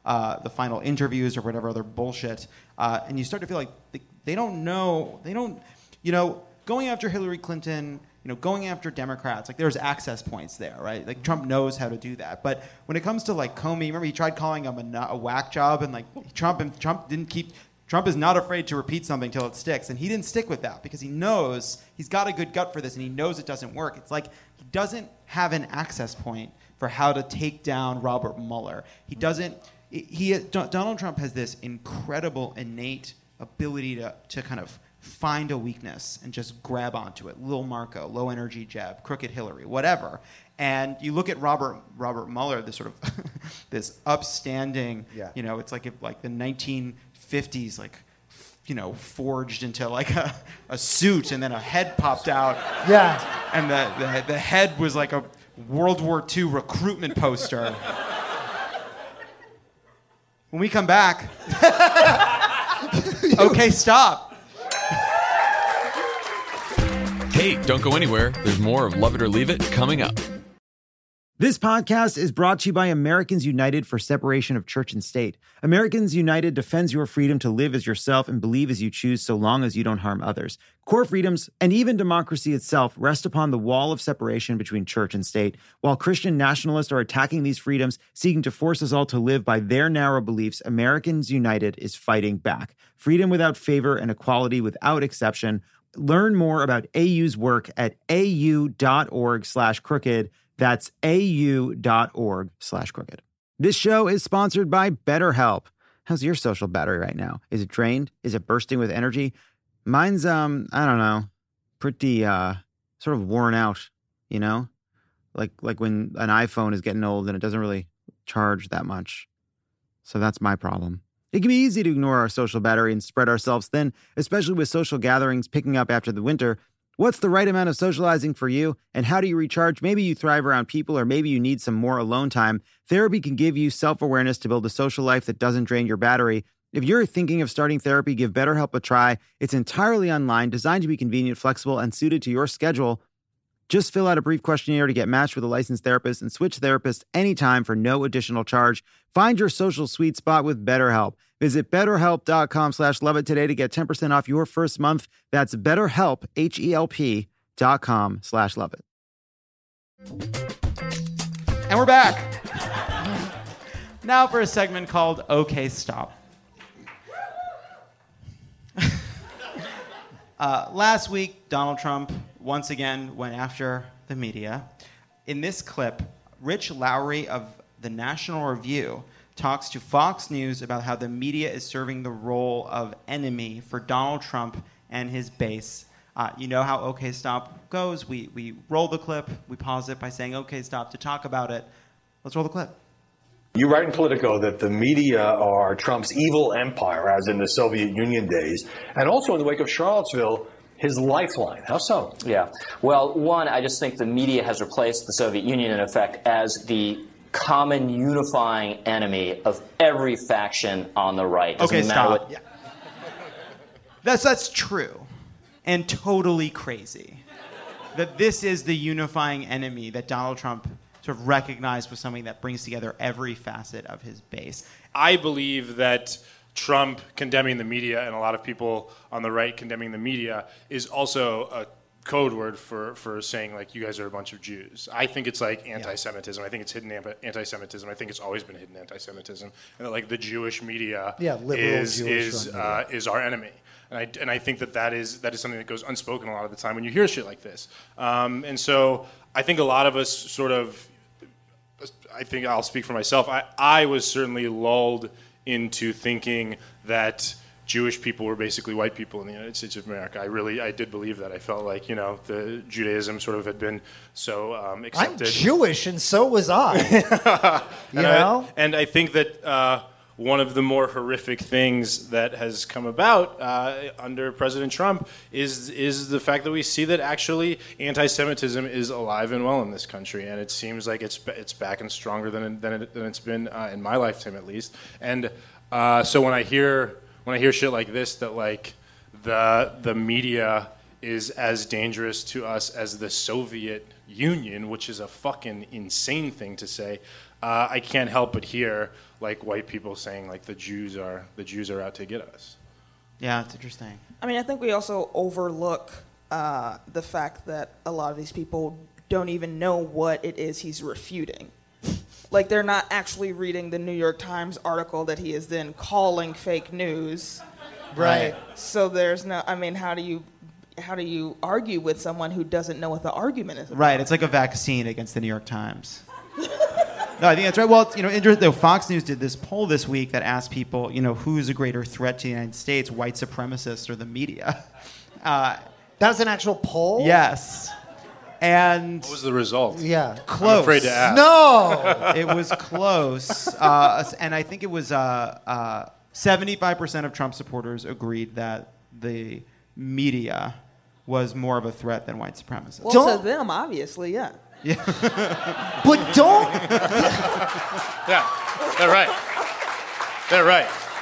C: uh, the final interviews or whatever other bullshit, uh, and you start to feel like they, they don't know, they don't, you know, going after Hillary Clinton, you know, going after Democrats, like there's access points there, right? Like Trump knows how to do that. But when it comes to like Comey, remember he tried calling him a, nu- a whack job, and like Trump and Trump didn't keep. Trump is not afraid to repeat something till it sticks, and he didn't stick with that because he knows he's got a good gut for this, and he knows it doesn't work. It's like he doesn't have an access point for how to take down Robert Mueller. He doesn't. He Donald Trump has this incredible innate ability to to kind of find a weakness and just grab onto it. Lil Marco, low energy jab, crooked Hillary, whatever. And you look at Robert Robert Mueller, this sort of this upstanding,
F: Yeah.
C: you know, it's like if like the nineteen fifties, like, you know, forged into like a, a suit, and then a head popped out.
F: Yeah.
C: And the, the the head was like a World War Two recruitment poster. When we come back, okay, stop.
I: Hey, don't go anywhere. There's more of Love It or Leave It coming up.
A: This podcast is brought to you by Americans United for Separation of Church and State. Americans United defends your freedom to live as yourself and believe as you choose so long as you don't harm others. Core freedoms and even democracy itself rest upon the wall of separation between church and state. While Christian nationalists are attacking these freedoms, seeking to force us all to live by their narrow beliefs, Americans United is fighting back. Freedom without favor and equality without exception. Learn more about A U's work at au.org slash crooked. That's au.org slash crooked. This show is sponsored by BetterHelp. How's your social battery right now? Is it drained? Is it bursting with energy? Mine's, um, I don't know, pretty, uh, sort of worn out, you know? Like, like when an iPhone is getting old and it doesn't really charge that much. So that's my problem. It can be easy to ignore our social battery and spread ourselves thin, especially with social gatherings picking up after the winter. What's the right amount of socializing for you, and how do you recharge? Maybe you thrive around people, or maybe you need some more alone time. Therapy can give you self-awareness to build a social life that doesn't drain your battery. If you're thinking of starting therapy, give BetterHelp a try. It's entirely online, designed to be convenient, flexible, and suited to your schedule. Just fill out a brief questionnaire to get matched with a licensed therapist and switch therapists anytime for no additional charge. Find your social sweet spot with BetterHelp. Visit betterhelp.com slash love it today to get ten percent off your first month. That's betterhelp, H-E-L-P dot com slash love it.
C: And we're back. Now for a segment called Okay, Stop. uh, last week, Donald Trump once again went after the media. In this clip, Rich Lowry of the National Review talks to Fox News about how the media is serving the role of enemy for Donald Trump and his base. Uh, you know how OK Stop goes. We, we roll the clip, we pause it by saying OK Stop to talk about it. Let's roll the clip.
J: You write in Politico that the media are Trump's evil empire, as in the Soviet Union days, and also in the wake of Charlottesville, his lifeline. How so?
K: Yeah. Well, one, I just think the media has replaced the Soviet Union, in effect, as the common unifying enemy of every faction on the right. Doesn't
C: Okay,
K: matter
C: stop.
K: what-
C: Yeah. That's, that's true and totally crazy. That this is the unifying enemy that Donald Trump sort of recognized was something that brings together every facet of his base.
G: I believe that Trump condemning the media and a lot of people on the right condemning the media is also a code word for, for saying, like, you guys are a bunch of Jews. I think it's like anti-Semitism. I think it's hidden anti-Semitism. I think it's always been hidden anti-Semitism. And that, like, the Jewish media
F: Yeah, liberal
G: is
F: Jewish
G: is
F: run
G: uh, is our enemy. And I, and I think that that is, that is something that goes unspoken a lot of the time when you hear shit like this. Um, and so I think a lot of us sort of, I think I'll speak for myself, I, I was certainly lulled into thinking that Jewish people were basically white people in the United States of America. I really, I did believe that. I felt like, you know, the Judaism sort of had been so um, accepted.
F: I'm Jewish, and so was I. you
G: and
F: know?
G: I, and I think that uh, one of the more horrific things that has come about uh, under President Trump is is the fact that we see that actually anti-Semitism is alive and well in this country, and it seems like it's it's back and stronger than than, it, than it's been uh, in my lifetime at least. And uh, so when I hear when I hear shit like this, that like the the media is as dangerous to us as the Soviet Union, which is a fucking insane thing to say. uh, I can't help but hear like white people saying like the Jews are the Jews are out to get us.
C: Yeah, it's interesting.
H: I mean, I think we also overlook uh, the fact that a lot of these people don't even know what it is he's refuting. Like, they're not actually reading the New York Times article that he is then calling fake news.
F: Right.
H: So there's no, I mean, how do you how do you argue with someone who doesn't know what the argument is about?
C: Right, it's like a vaccine against the New York Times. No, I think that's right. Well, it's, you know, inter- though Fox News did this poll this week that asked people, you know, who's a greater threat to the United States, white supremacists or the media? Uh,
F: that was an actual poll?
C: Yes. And
G: what was the result?
F: Yeah.
C: Close.
G: I'm afraid to ask.
F: No!
C: It was close. Uh, and I think it was uh, uh, seventy-five percent of Trump supporters agreed that the media was more of a threat than white supremacists.
H: Well,
F: Don't-
H: to them, obviously, yeah.
F: But don't...
G: Yeah, they're right. They're right.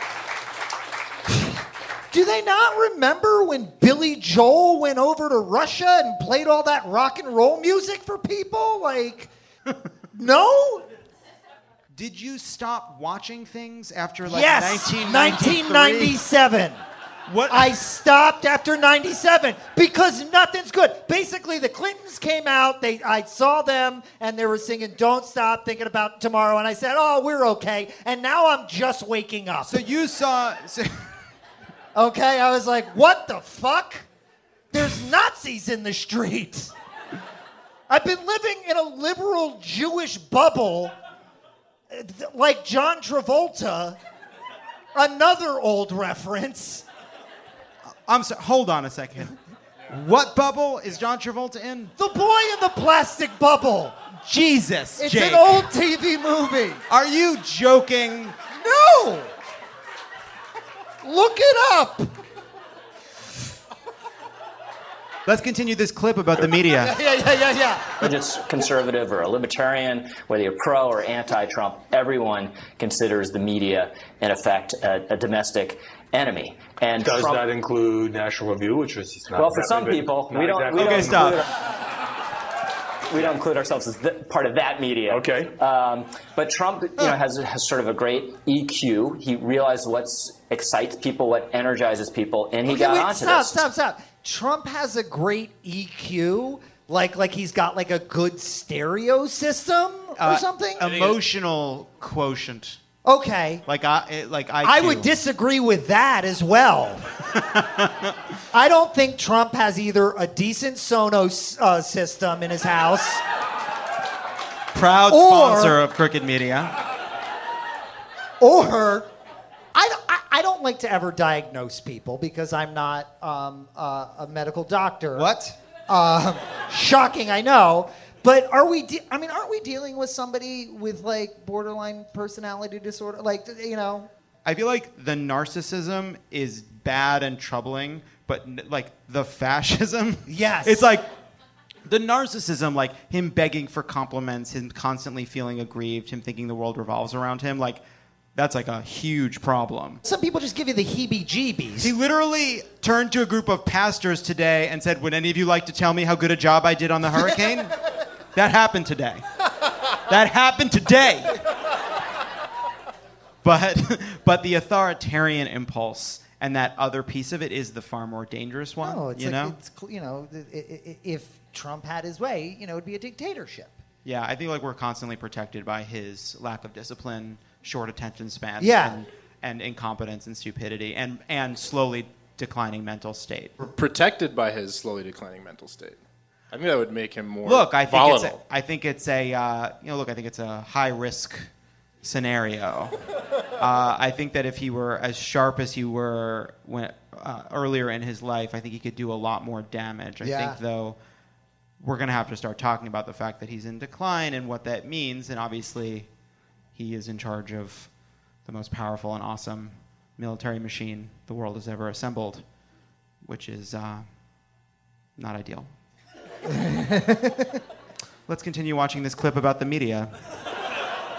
F: Do they not remember when Billy Joel went over to Russia and played all that rock and roll music for people? Like, no?
C: Did you stop watching things after like
F: Yes,
C: nineteen
F: nineteen
C: ninety-three?
F: ninety-seven.
C: What?
F: I stopped after ninety-seven because nothing's good. Basically, the Clintons came out. They, I saw them, and they were singing "Don't Stop Thinking About Tomorrow," and I said, "Oh, we're okay." And now I'm just waking up.
C: So you saw... So
F: Okay, I was like, "What the fuck? There's Nazis in the street." I've been living in a liberal Jewish bubble, uh, th- like John Travolta. Another old reference.
C: I'm sorry, hold on a second. What bubble is John Travolta in?
F: The boy in the plastic bubble.
C: Jesus,
F: It's
C: Jake.
F: an old T V movie.
C: Are you joking?
F: No! Look it up.
C: Let's continue this clip about the media.
F: Yeah, yeah, yeah, yeah.
K: Whether it's conservative or a libertarian, whether you're pro or anti-Trump, everyone considers the media, in effect, a, a domestic enemy. And
J: Does
K: Trump,
J: that include National Review, which is not
K: well, for
J: exactly
K: some
J: big-
K: people,
J: not
K: we don't.
J: exactly-
K: We
C: Okay,
K: don't
C: stop.
K: include, we don't include ourselves as th- part of that media.
J: Okay.
K: Um, but Trump, you know, has, has sort of a great E Q. He realized what excites people, what energizes people, and he
F: Okay,
K: got
F: wait,
K: onto
F: stop,
K: this.
F: stop, stop. Trump has a great E Q, like like he's got like a good stereo system or
C: Uh,
F: something.
C: Emotional quotient.
F: Okay.
C: Like I, like I.
F: I would disagree with that as well. I don't think Trump has either a decent Sonos uh, system in his house,
C: Proud
F: Or-
C: sponsor of Crooked Media.
F: or I don't, I, I don't like to ever diagnose people because I'm not um, uh, a medical doctor.
C: What?
F: Um, shocking, I know. But are we? De- I mean, aren't we dealing with somebody with like borderline personality disorder? Like, you know.
C: I feel like the narcissism is bad and troubling, but n- like the fascism.
F: Yes.
C: It's like the narcissism, like him begging for compliments, him constantly feeling aggrieved, him thinking the world revolves around him. Like that's like a huge problem.
F: Some people just give you the heebie-jeebies.
C: He literally turned to a group of pastors today and said, "Would any of you like to tell me how good a job I did on the hurricane?" That happened today. That happened today. But but the authoritarian impulse and that other piece of it is the far more dangerous one.
F: No, it's
C: you
F: like,
C: know?
F: it's, cl- you know, i- i- i- if Trump had his way, you know, it'd be a dictatorship.
C: Yeah, I think like we're constantly protected by his lack of discipline, short attention span,
F: Yeah.
C: and, and incompetence and stupidity, and and slowly declining mental state.
G: We're protected by his slowly declining mental state. I think that would make him more
C: Look, I think
G: volatile.
C: it's a, I think it's a uh, you know look I think it's a high risk scenario. uh, I think that if he were as sharp as he were when, uh, earlier in his life, I think he could do a lot more damage. I
F: Yeah.
C: think though we're going to have to start talking about the fact that he's in decline and what that means, and obviously he is in charge of the most powerful and awesome military machine the world has ever assembled, which is uh, not ideal. Let's continue watching this clip about the media.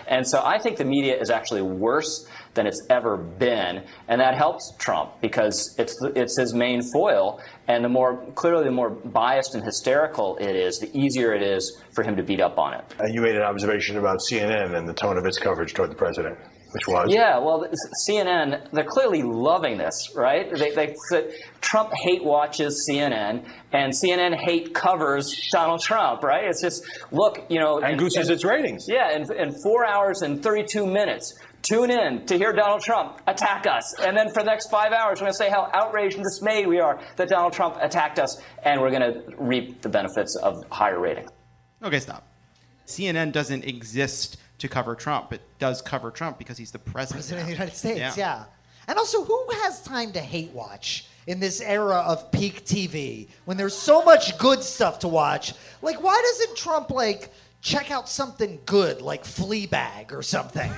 K: And so I think the media is actually worse than it's ever been, and that helps Trump because it's it's his main foil. And the more clearly, the more biased and hysterical it is, the easier it is for him to beat up on it.
J: And you made an observation about C N N and the tone of its coverage toward the president, which was?
K: Yeah, well, C N N, they're clearly loving this, right? They, they, Trump hate watches C N N, and C N N hate covers Donald Trump, right? It's just, look, you know.
J: And gooses its ratings.
K: Yeah, in, in four hours and thirty-two minutes. Tune in to hear Donald Trump attack us. And then for the next five hours, we're going to say how outraged and dismayed we are that Donald Trump attacked us. And we're going to reap the benefits of higher rating.
C: Okay, stop. C N N doesn't exist to cover Trump. It does cover Trump because he's the president.
F: President of the United States, yeah.
C: Yeah.
F: yeah. And also, who has time to hate watch in this era of peak T V when there's so much good stuff to watch? Like, why doesn't Trump, like, check out something good, like Fleabag or something?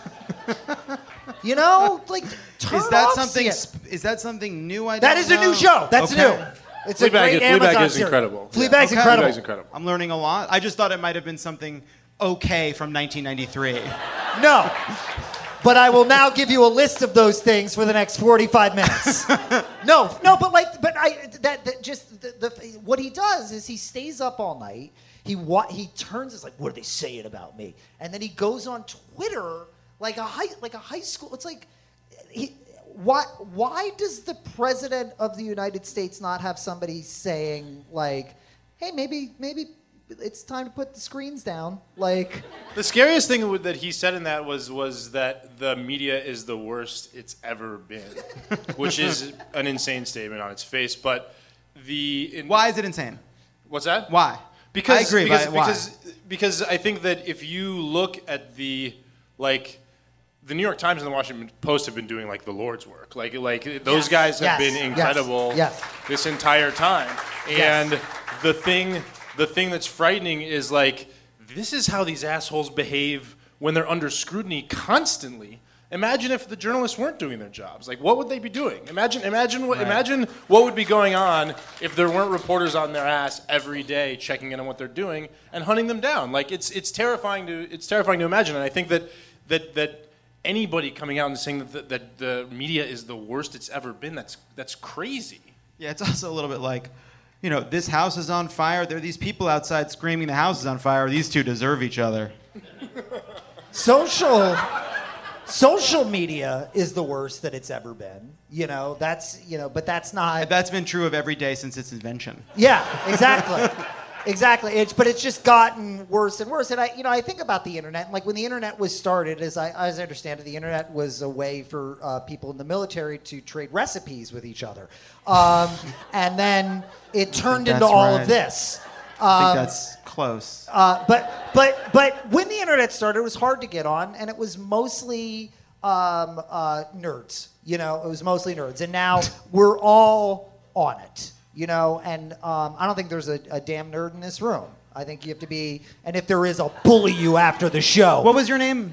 F: You know, like turn
C: is that
F: off
C: something?
F: C N N.
C: Sp- is that something new? I
F: That
C: don't
F: is a
C: know.
F: new show. That's
C: okay.
F: new. It's a
G: Fleabag
F: great
G: is-
F: Amazon
G: Fleabag is
F: series.
G: incredible.
F: Fleabag's
C: Yeah.
F: incredible.
G: Fleabag's incredible.
C: I'm learning a lot. I just thought it might have been something okay from nineteen ninety-three.
F: No, but I will now give you a list of those things for the next forty-five minutes. no, no, but like, but I that, that just the, the what he does is he stays up all night. He wa- he turns. It's like, what are they saying about me? And then he goes on Twitter. Like a high, like a high school. It's like, he, why? Why does the president of the United States not have somebody saying like, "Hey, maybe, maybe it's time to put the screens down"? Like,
G: The scariest thing with- that he said in that was was that the media is the worst it's ever been, which is an insane statement on its face. But the in,
C: Why is it insane?
G: what's that?
C: Why?
G: Because
C: I agree,
G: Because,
C: but why?
G: because because I think that if you look at the like. The New York Times and the Washington Post have been doing like the Lord's work. Like, like those
F: Yes,
G: guys have
F: yes,
G: been incredible
F: yes, yes.
G: this entire time.
F: Yes.
G: And the thing, the thing that's frightening is like, this is how these assholes behave when they're under scrutiny constantly. Imagine if the journalists weren't doing their jobs. Like, what would they be doing? Imagine, imagine what,
C: Right.
G: imagine what would be going on if there weren't reporters on their ass every day checking in on what they're doing and hunting them down. Like, it's it's terrifying to it's terrifying to imagine. And I think that that that. Anybody coming out and saying that the, that the media is the worst it's ever been, that's that's crazy.
C: Yeah, it's also a little bit like, you know, this house is on fire. There are these people outside screaming the house is on fire. These two deserve each other.
F: social, social media is the worst that it's ever been. You know, that's you know, but that's not.
C: That's been true of every day since its invention.
F: Yeah, exactly. Exactly. It's, but it's just gotten worse and worse. And I, you know, I think about the internet. Like when the internet was started, as I, as I understand it, the internet was a way for uh, people in the military to trade recipes with each other. Um, and then it turned into
C: that's
F: all
C: right.
F: of this.
C: I
F: Um,
C: think that's close.
F: uh, but but but when the internet started, it was hard to get on, and it was mostly um, uh, nerds. You know, it was mostly nerds, and now we're all on it. You know, and um, I don't think there's a, a damn nerd in this room. I think you have to be, and if there is, I'll bully you after the show.
C: What was your name?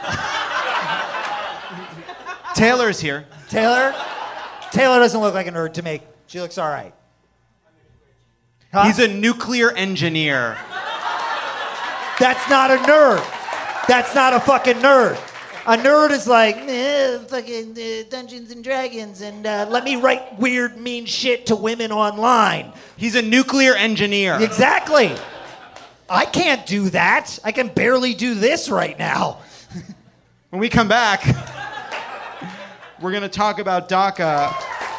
C: Taylor's here.
F: Taylor? Taylor doesn't look like a nerd to me. She looks all right. Huh?
C: He's a nuclear engineer.
F: That's not a nerd. That's not a fucking nerd. A nerd is like, eh, fucking uh, Dungeons and Dragons, and uh, let me write weird, mean shit to women online.
C: He's a nuclear engineer.
F: Exactly. I can't do that. I can barely do this right now.
C: When we come back, we're going to talk about DACA.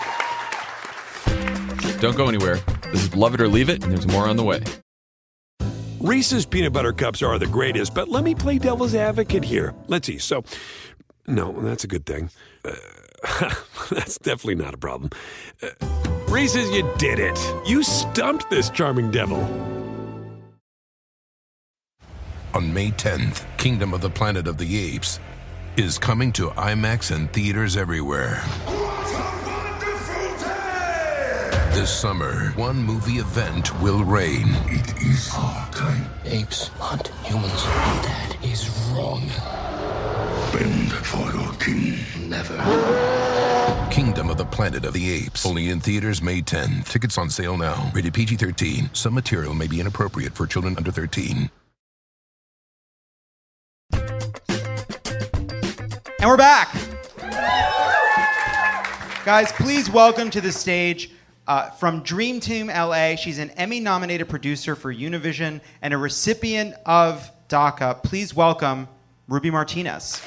I: Don't go anywhere. This is Love It or Leave It, and there's more on the way.
L: Reese's peanut butter cups are the greatest, but let me play devil's advocate here. Let's see. So, no, that's a good thing. Uh, that's definitely not a problem. Uh, Reese's, you did it. You stumped this charming devil.
M: On May tenth, Kingdom of the Planet of the Apes is coming to IMAX and theaters everywhere. This summer, one movie event will reign. It is our time.
N: Apes hunt humans. That is wrong.
M: Bend for your king.
N: Never.
M: Kingdom of the Planet of the Apes. Only in theaters May tenth. Tickets on sale now. Rated P G thirteen. Some material may be inappropriate for children under thirteen.
C: And we're back. Guys, please welcome to the stage uh, from Dream Team L A. She's an Emmy-nominated producer for Univision and a recipient of DACA. Please welcome Ruby Martinez.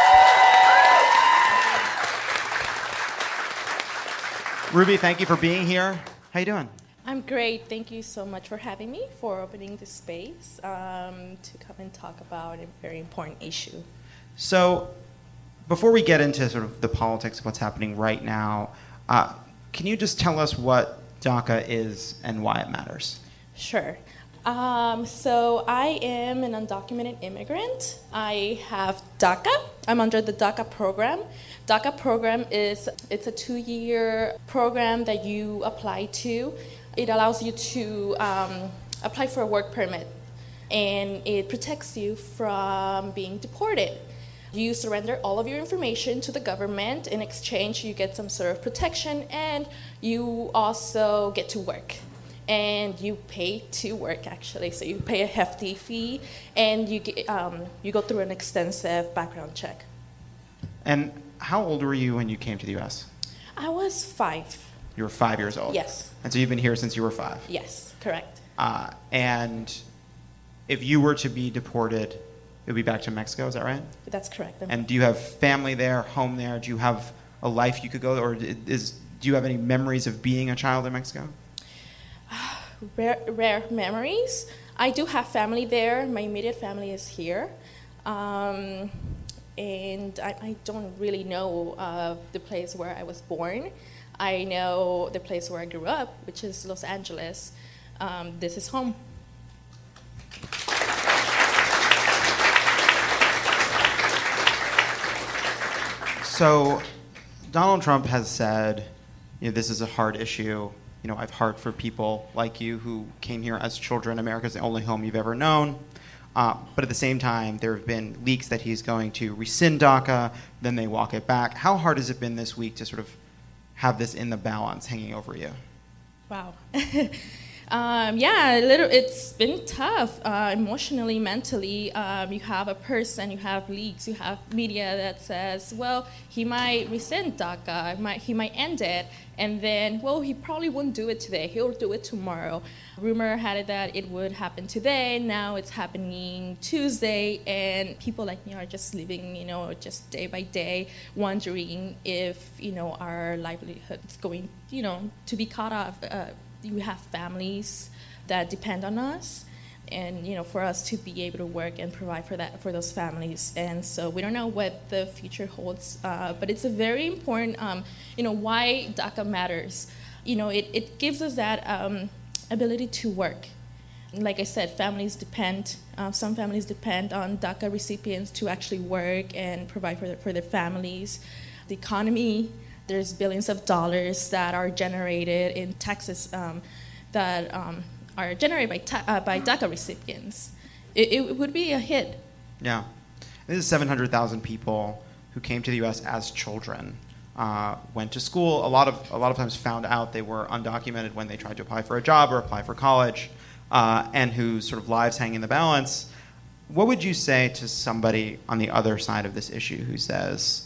C: Ruby, thank you for being here. How you doing?
O: I'm great. Thank you so much for having me, for opening this space um, to come and talk about a very important issue.
C: So, before we get into sort of the politics of what's happening right now, uh, can you just tell us what DACA is and why it matters?
O: Sure. Um, so I am an undocumented immigrant. I have DACA. I'm under the DACA program. DACA program is it's a two-year program that you apply to. It allows you to um, apply for a work permit, and it protects you from being deported. You surrender all of your information to the government. In exchange, you get some sort of protection, and you also get to work. And you pay to work, actually. So you pay a hefty fee, and you get, um, you go through an extensive background check.
C: And how old were you when you came to the U S?
O: I was five.
C: You were five years old?
O: Yes.
C: And so you've been here since you were five?
O: Yes, correct.
C: Uh, and if you were to be deported, it would be back to Mexico, is that right?
O: That's correct.
C: And do you have family there, home there? Do you have a life you could go, or is, do you have any memories of being a child in Mexico?
O: Rare, rare memories. I do have family there. My immediate family is here. Um, and I, I don't really know of the place where I was born. I know the place where I grew up, which is Los Angeles. Um, this is home.
C: So Donald Trump has said, you know, this is a hard issue. You know, I've heard for people like you who came here as children, America's the only home you've ever known. Uh, but at the same time, there have been leaks that he's going to rescind DACA, then they walk it back. How hard has it been this week to sort of have this in the balance hanging over you?
O: Wow. Um, yeah, a little, it's been tough uh, emotionally, mentally. Um, you have a person, you have leaks, you have media that says, well, he might rescind DACA, might, he might end it, and then, well, he probably won't do it today, he'll do it tomorrow. Rumor had it that it would happen today, now it's happening Tuesday, and people like me are just living, you know, just day by day, wondering if, you know, our livelihood is going, you know, to be cut off. Uh, we have families that depend on us, and you know, for us to be able to work and provide for that for those families. And so we don't know what the future holds, uh, but it's a very important, um, you know, why DACA matters. You know, it, it gives us that um, ability to work. Like I said, families depend, uh, some families depend on DACA recipients to actually work and provide for their, for their families. The economy, there's billions of dollars that are generated in taxes um, that um, are generated by, ta- uh, by DACA recipients. It, it would be a hit.
C: Yeah. This is seven hundred thousand people who came to the U S as children, uh, went to school, a lot of a lot of times found out they were undocumented when they tried to apply for a job or apply for college, uh, and whose sort of lives hang in the balance. What would you say to somebody on the other side of this issue who says,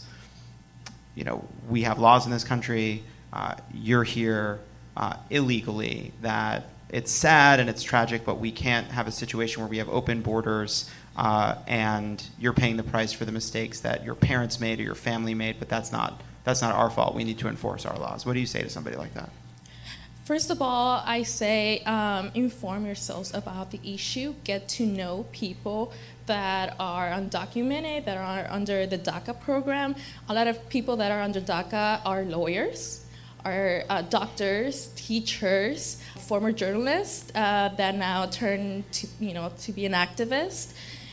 C: you know, we have laws in this country, uh, you're here uh, illegally, that it's sad and it's tragic, but we can't have a situation where we have open borders uh, and you're paying the price for the mistakes that your parents made or your family made, but that's not that's not our fault. We need to enforce our laws. What do you say to somebody like that?
O: First of all, I say um, inform yourselves about the issue. Get to know people that are undocumented, that are under the DACA program. A lot of people that are under DACA are lawyers, are uh, doctors, teachers, former journalists uh, that now turn to, you know, to be an activist.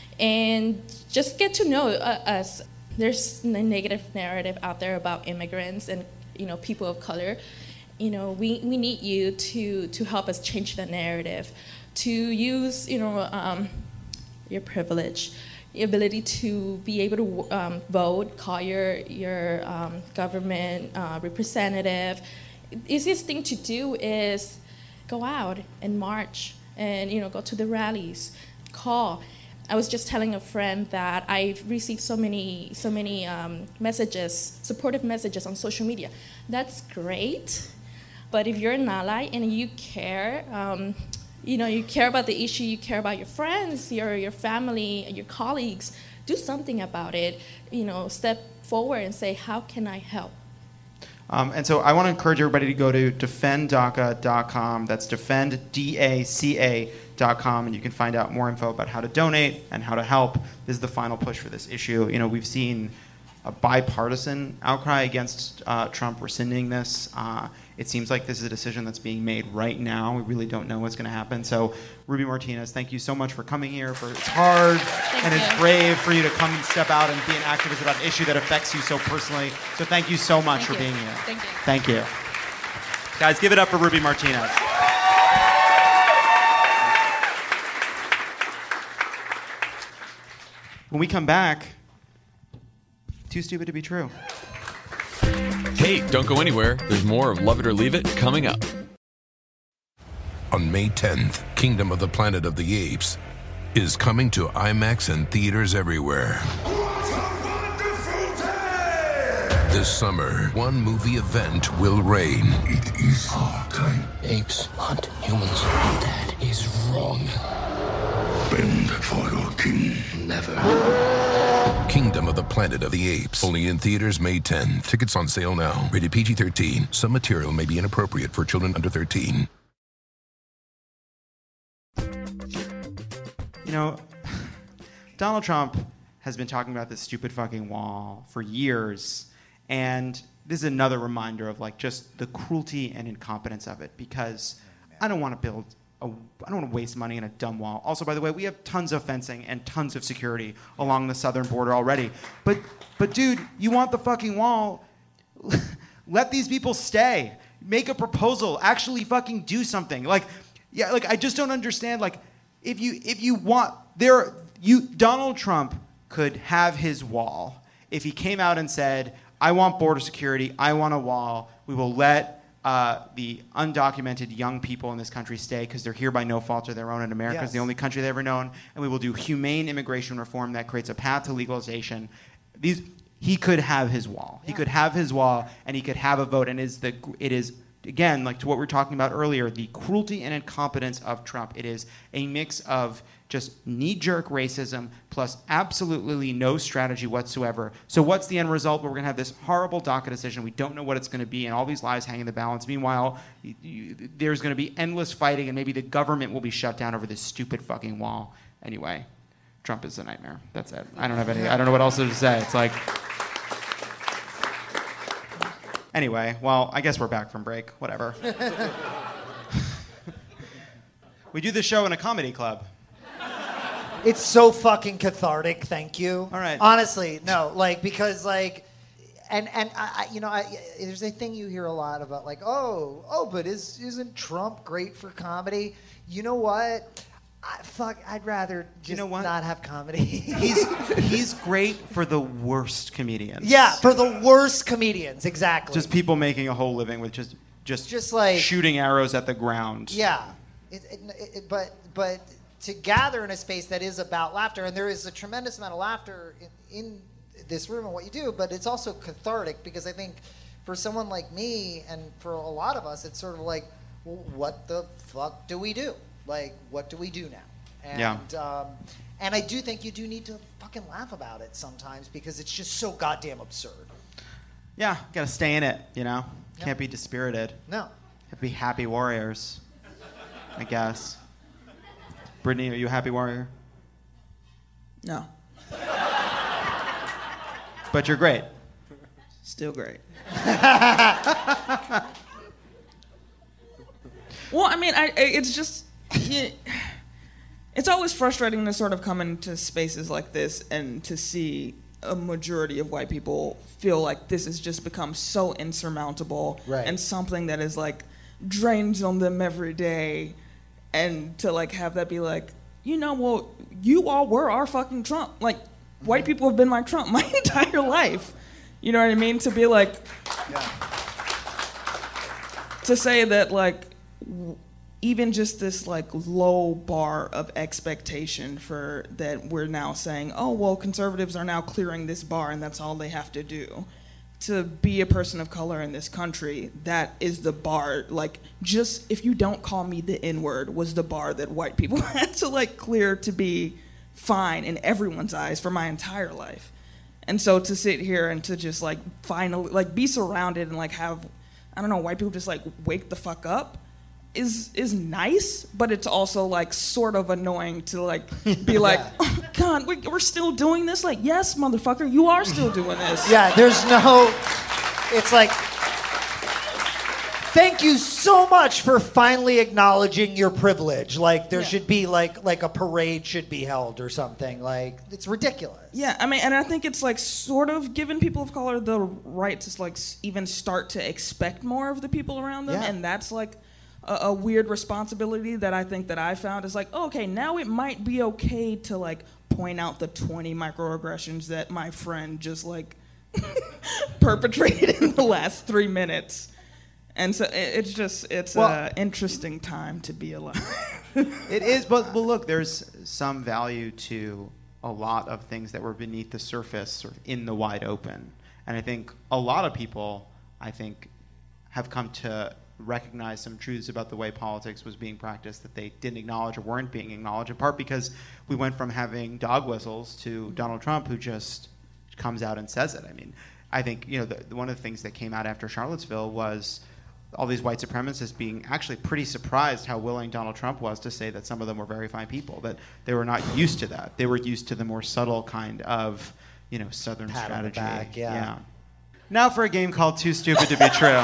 O: And just get to know uh, us. There's a negative narrative out there about immigrants and, you know, people of color. You know, we, we need you to, to help us change the narrative, to use, you know, um, your privilege, the ability to be able to um, vote, call your, your um, government uh, representative. The easiest thing to do is go out and march and, you know, go to the rallies, call. I was just telling a friend that I've received so many, so many um, messages, supportive messages on social media. That's great, but if you're an ally and you care, um, you know, you care about the issue, you care about your friends, your your family, your colleagues, do something about it. You know, step forward and say, how can I help?
C: Um, and so I want to encourage everybody to go to defend daca dot com. That's defend, D A C A dot com, and you can find out more info about how to donate and how to help. This is the final push for this issue. You know, we've seen a bipartisan outcry against uh, Trump rescinding this. Uh, it seems like this is a decision that's being made right now. We really don't know what's going to happen. So, Ruby Martinez, thank you so much for coming here. For it's hard
O: Thank
C: and
O: you.
C: it's brave for you to come and step out and be an activist about an issue that affects you so personally. So, thank you so much
O: Thank
C: for
O: you.
C: being here.
O: Thank you.
C: Thank you. Guys, give it up for Ruby Martinez. When we come back, too stupid to be true.
I: Hey, don't go anywhere. There's more of Love It or Leave It coming up.
M: On May tenth, Kingdom of the Planet of the Apes is coming to IMAX and theaters everywhere. This summer, one movie event will reign. It is our time.
N: Apes hunt humans. That is wrong.
M: Bend for your king.
N: Never.
M: Kingdom of the Planet of the Apes. Only in theaters May tenth. Tickets on sale now. Rated P G thirteen. Some material may be inappropriate for children under thirteen.
C: You know, Donald Trump has been talking about this stupid fucking wall for years, and this is another reminder of like just the cruelty and incompetence of it, because I don't want to build a, I don't want to waste money on a dumb wall. Also, by the way, we have tons of fencing and tons of security along the southern border already. But but dude, you want the fucking wall? Let these people stay. Make a proposal. Actually fucking do something. Like yeah, like I just don't understand like If you if you want there you Donald Trump could have his wall if he came out and said, I want border security, I want a wall, we will let uh, the undocumented young people in this country stay because they're here by no fault of their own, and America is
F: Yes.
C: the only country they've ever known, and we will do humane immigration reform that creates a path to legalization. These he could have his wall. He could have his wall, and he could have a vote, and is the it is again, like to what we were talking about earlier, the cruelty and incompetence of Trump. It is a mix of just knee-jerk racism plus absolutely no strategy whatsoever. So what's the end result? We're going to have this horrible DACA decision. We don't know what it's going to be, and all these lives hang in the balance. Meanwhile, you, you, there's going to be endless fighting, and maybe the government will be shut down over this stupid fucking wall. Anyway, Trump is a nightmare. That's it. I don't have any, I don't know what else to say. It's like... Anyway, well, I guess we're back from break. Whatever. We do this show in a comedy club.
F: It's so fucking cathartic. Thank you.
C: All right.
F: Honestly, no, like because like, and and I, I you know, I, there's a thing you hear a lot about, like, oh, oh, but is isn't Trump great for comedy? You know what? I, fuck, I'd rather just
C: You know what?
F: not have comedy.
C: He's he's great for the worst comedians.
F: Yeah, for the worst comedians, exactly.
C: Just people making a whole living with just just
F: Just like-
C: shooting arrows at the ground.
F: Yeah, it, it, it, but but to gather in a space that is about laughter, and there is a tremendous amount of laughter in, in this room and what you do, but it's also cathartic because I think for someone like me and for a lot of us, it's sort of like, well, what the fuck do we do? Like, what do we do now? And,
C: Yeah.
F: um, and I do think you do need to fucking laugh about it sometimes because it's just so goddamn absurd.
C: Yeah, gotta stay in it, you know? Can't be dispirited.
F: No.
C: Have to be happy warriors, I guess. Brittany, are you a happy warrior?
H: No.
C: But you're great.
H: Still great. Well, I mean, I, it's just, you, it's always frustrating to sort of come into spaces like this and to see a majority of white people feel like this has just become so insurmountable
F: Right.
H: and something that is like drains on them every day, and to like have that be like, you know, well, you all were our fucking Trump. Like, white people have been my Trump my entire life. You know what I mean? To be like, to say that like, w- even just this like low bar of expectation for that we're now saying, oh, well, conservatives are now clearing this bar and that's all they have to do. To be a person of color in this country, that is the bar. Like, just if you don't call me the N-word was the bar that white people had to like clear to be fine in everyone's eyes for my entire life. And so to sit here and to just like finally like be surrounded and like have, I don't know, white people just like wake the fuck up is is nice, but it's also like sort of annoying to like be like, oh God, we, we're still doing this? Like, yes, motherfucker, you are still doing this.
F: Yeah, there's no, it's like, thank you so much for finally acknowledging your privilege. Like, there
H: Yeah.
F: should be like like a parade should be held or something. Like, it's ridiculous.
H: Yeah, I mean, and I think it's like sort of giving people of color the right to like s- even start to expect more of the people around them,
F: Yeah.
H: and that's like a, a weird responsibility that I think that I found is like, oh, okay, now it might be okay to like point out the twenty microaggressions that my friend just like perpetrated in the last three minutes. And so it- it's just, it's
C: Well-
H: an interesting time to be alive.
C: It is, but, but look, there's some value to a lot of things that were beneath the surface, sort of in the wide open. And I think a lot of people, I think, have come to recognize some truths about the way politics was being practiced that they didn't acknowledge or weren't being acknowledged, in part because we went from having dog whistles to Donald Trump, who just comes out and says it. I mean, I think, you know, the, one of the things that came out after Charlottesville was all these white supremacists being actually pretty surprised how willing Donald Trump was to say that some of them were very fine people, that they were not used to that. They were used to the more subtle kind of, you know, Southern
F: Pat on the
C: strategy.
F: back, yeah.
C: Now for a game called Too Stupid to Be True.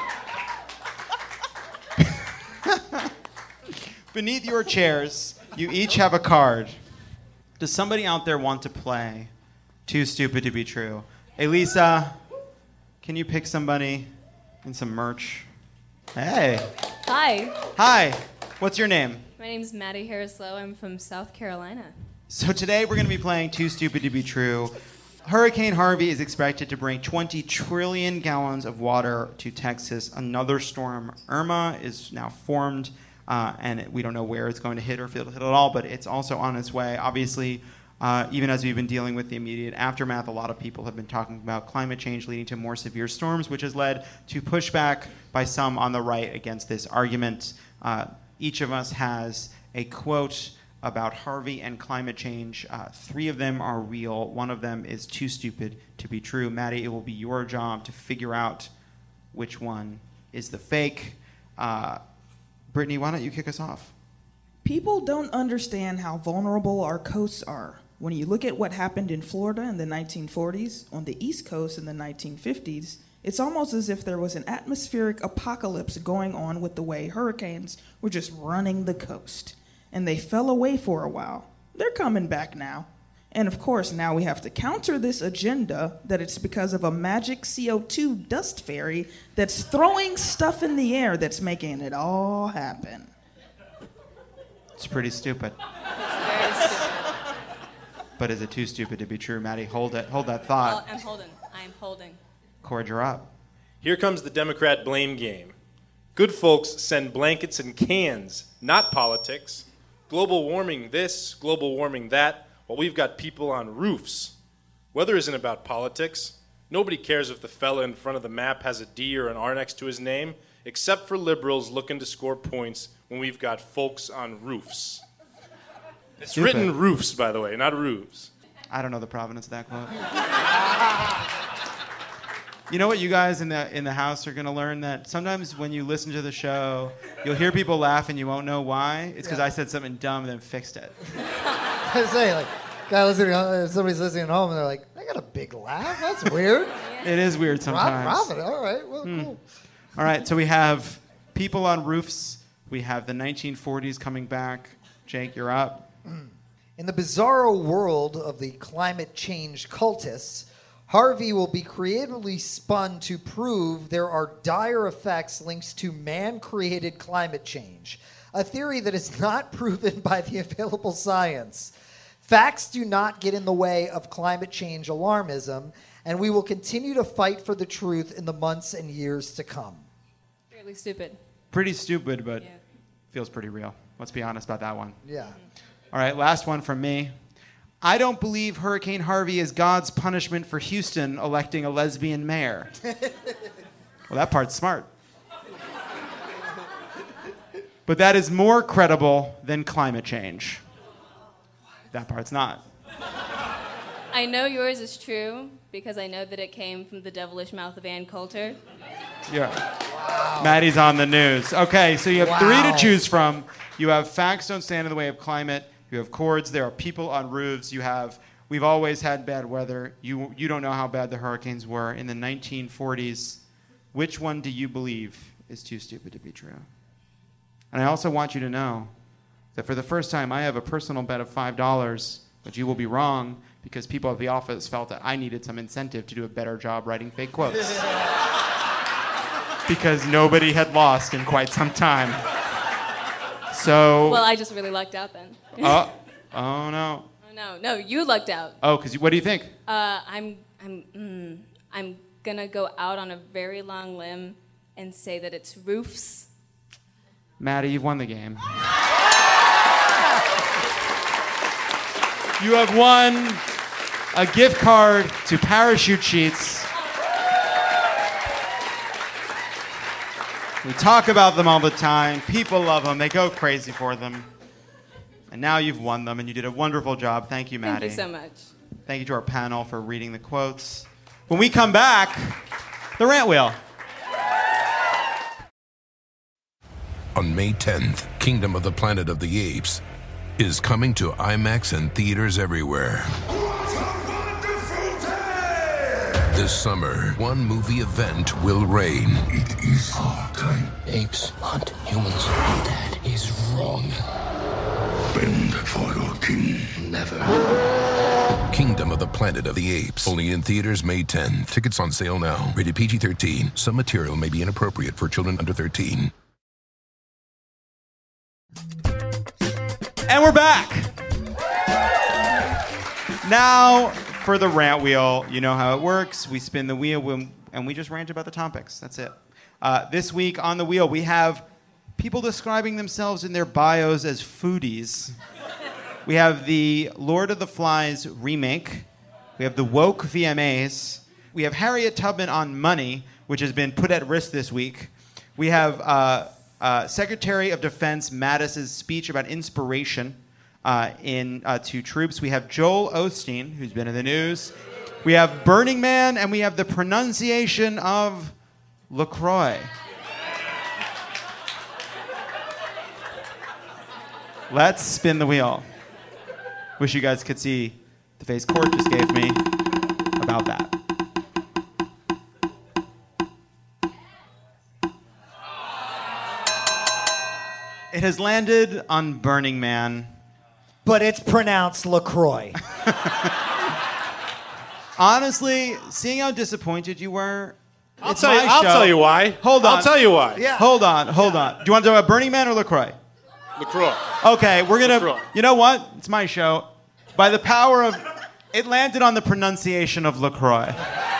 C: Beneath your chairs, you each have a card. Does somebody out there want to play Too Stupid to Be True? Elisa, can you pick somebody and some merch? Hey.
P: Hi,
C: Hi. What's your name?
P: my name's Maddie Harrislow. I'm from South Carolina.
C: So today we're going to be playing Too Stupid to Be True. Hurricane Harvey is expected to bring twenty trillion gallons of water to Texas. Another storm, Irma, is now formed, uh, and it, we don't know where it's going to hit or if it'll hit at all, but it's also on its way. Obviously, uh, even as we've been dealing with the immediate aftermath, a lot of people have been talking about climate change leading to more severe storms, which has led to pushback by some on the right against this argument. Uh, each of us has a quote about Harvey and climate change. Uh, three of them are real. One of them is too stupid to be true. Maddie, it will be your job to figure out which one is the fake. Uh, Brittany, why don't you kick us off?
H: People don't understand how vulnerable our coasts are. When you look at what happened in Florida in the nineteen forties, on the East Coast in the nineteen fifties, it's almost as if there was an atmospheric apocalypse going on with the way hurricanes were just running the coast. And they fell away for a while. They're coming back now. And of course, now we have to counter this agenda that it's because of a magic C O two dust fairy that's throwing stuff in the air that's making it all happen.
C: It's pretty stupid.
P: Very stupid.
C: But is it too stupid to be true? Maddie, hold it. Hold that thought.
P: Well, I'm holding. I'm holding.
C: Cord, you're up.
G: Here comes the Democrat blame game. Good folks send blankets and cans, not politics. Global warming this, global warming that, while we've got people on roofs. Weather isn't about politics. Nobody cares if the fella in front of the map has a D or an R next to his name, except for liberals looking to score points when we've got folks on roofs. It's
C: Stupid.
G: written roofs, by the way, not roofs.
C: I don't know the provenance of that quote. You know what you guys in the in the house are going to learn? That sometimes when you listen to the show, you'll hear people laugh and you won't know why. It's because
F: Yeah.
C: I said something dumb and then fixed it.
F: I was saying, like, guy listening, uh, somebody's listening at home and they're like, I got a big laugh. That's weird.
C: It is weird sometimes.
F: Profit. All right. Well,
C: Hmm.
F: cool.
C: All right, so we have people on roofs. We have the nineteen forties coming back. Jake, you're up.
F: In the bizarro world of the climate change cultists, Harvey will be creatively spun to prove there are dire effects linked to man-created climate change, a theory that is not proven by the available science. Facts do not get in the way of climate change alarmism, and we will continue to fight for the truth in the months and years to come.
P: Fairly stupid.
C: Pretty stupid, but Feels pretty real. Let's be honest about that one.
F: Yeah.
C: All right, last one from me. I don't believe Hurricane Harvey is God's punishment for Houston electing a lesbian mayor. Well, that part's smart. But that is more credible than climate change. That part's not.
P: I know yours is true because I know that it came from the devilish mouth of Ann Coulter.
C: Yeah. Wow. Maddie's on the news. Okay, so you have
F: Wow.
C: three to choose from. You have facts don't stand in the way of climate. You have chords. There are people on roofs. You have we've always had bad weather. You you don't know how bad the hurricanes were in the nineteen forties. Which one do you believe is too stupid to be true? And I also want you to know that for the first time, I have a personal bet of five dollars, but you will be wrong because people at the office felt that I needed some incentive to do a better job writing fake quotes. Because nobody had lost in quite some time. So.
P: Well, I just really lucked out then.
C: Oh, oh no.
P: Oh, no, no, you lucked out.
C: Oh, because what do you think?
P: Uh, I'm, I'm, mm, I'm gonna go out on a very long limb and say that it's roofs.
C: Maddie, you've won the game. You have won a gift card to Parachute Sheets. We talk about them all the time. People love them. They go crazy for them. And now you've won them, and you did a wonderful job. Thank you, Maddie.
P: Thank you so much.
C: Thank you to our panel for reading the quotes. When we come back, the rant wheel.
M: On May tenth, Kingdom of the Planet of the Apes is coming to IMAX and theaters everywhere. This summer, one movie event will reign. It is our time.
N: Apes hunt humans. That is wrong.
M: Bend for your king.
N: Never.
M: Kingdom of the Planet of the Apes. Only in theaters May tenth. Tickets on sale now. Rated P G thirteen. Some material may be inappropriate for children under thirteen.
C: And we're back. Now, for the rant wheel, you know how it works. We spin the wheel when, and we just rant about the topics. That's it. Uh, this week on the wheel, we have people describing themselves in their bios as foodies. We have the Lord of the Flies remake. We have the woke V M As. We have Harriet Tubman on money, which has been put at risk this week. We have uh, uh, Secretary of Defense Mattis's speech about inspiration uh, in uh, to troops. We have Joel Osteen, who's been in the news. We have Burning Man, and we have the pronunciation of LaCroix. Let's spin the wheel. Wish you guys could see the face Court just gave me about that. It has landed on Burning Man.
F: But it's pronounced LaCroix.
C: Honestly, seeing how disappointed you were,
G: I'll
C: it's
G: tell you-
C: my
G: I'll
C: show.
G: tell you why.
C: Hold on.
G: I'll tell you why.
F: Yeah.
C: Hold on, hold on. Do you want to talk about Burning Man or LaCroix?
G: LaCroix.
C: Okay, we're gonna.
G: LaCroix.
C: You know what? It's my show. By the power of, it landed on the pronunciation of LaCroix.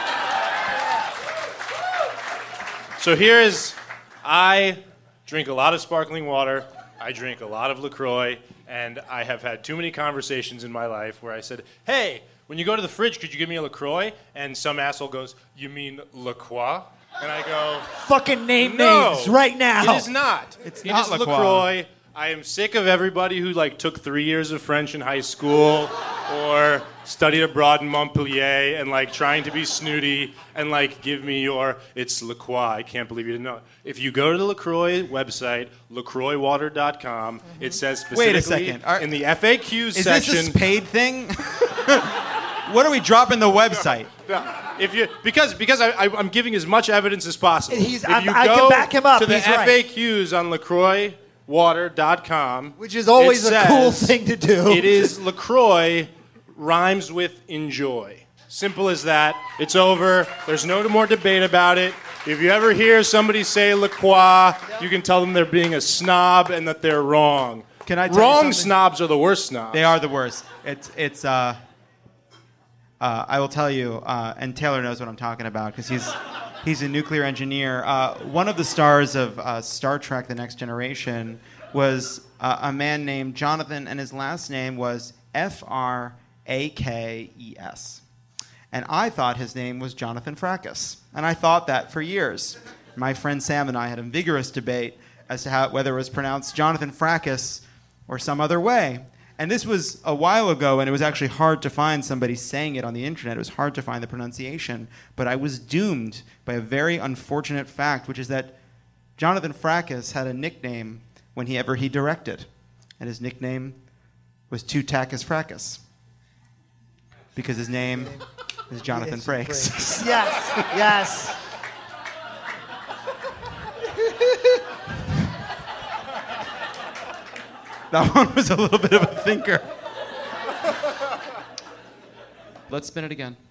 G: So here is, I drink a lot of sparkling water. I drink a lot of LaCroix, and I have had too many conversations in my life where I said, "Hey, when you go to the fridge, could you give me a LaCroix?" And some asshole goes, "You mean LaCroix?" And I go,
F: Fucking name
G: "No,
F: names right now.
G: It is not.
C: It's
G: It
C: not
G: is
C: LaCroix.
G: LaCroix. I am sick of everybody who like took three years of French in high school or studied abroad in Montpellier and like trying to be snooty and like give me your it's LaCroix. I can't believe you didn't know. If you go to the LaCroix website, lacroix water dot com, mm-hmm. It says specifically
C: Wait a second. Are,
G: in the F A Qs
C: is
G: section.
C: this a paid thing? What are we dropping the website?
G: If you because because I, I, I'm giving as much evidence as possible.
F: He's-
G: if
F: I'm-
G: you
F: I
G: go
F: can back him up.
G: to the
F: He's
G: F A
F: right.
G: Qs on lacroix water dot com,
F: Which is always
G: it
F: a cool
G: says
F: thing to do.
G: It is LaCroix rhymes with enjoy. Simple as that. It's over. There's no more debate about it. If you ever hear somebody say LaCroix, you can tell them they're being a snob and that they're wrong.
C: Can I tell you
G: Wrong
C: something?
G: snobs are the worst snobs.
C: They are the worst. It's it's. Uh, uh, I will tell you, uh, and Taylor knows what I'm talking about because he's He's a nuclear engineer. Uh, one of the stars of uh, Star Trek: The Next Generation was uh, a man named Jonathan, and his last name was F R A K E S. And I thought his name was Jonathan Fracas. And I thought that for years. My friend Sam and I had a vigorous debate as to how, whether it was pronounced Jonathan Fracas or some other way. And this was a while ago, and it was actually hard to find somebody saying it on the internet. It was hard to find the pronunciation. But I was doomed by a very unfortunate fact, which is that Jonathan Fracas had a nickname whenever he directed. And his nickname was Two Takis Fracas. Because his name is Jonathan Frakes.
F: Yes, yes.
C: That one was a little bit of a thinker. Let's spin it again.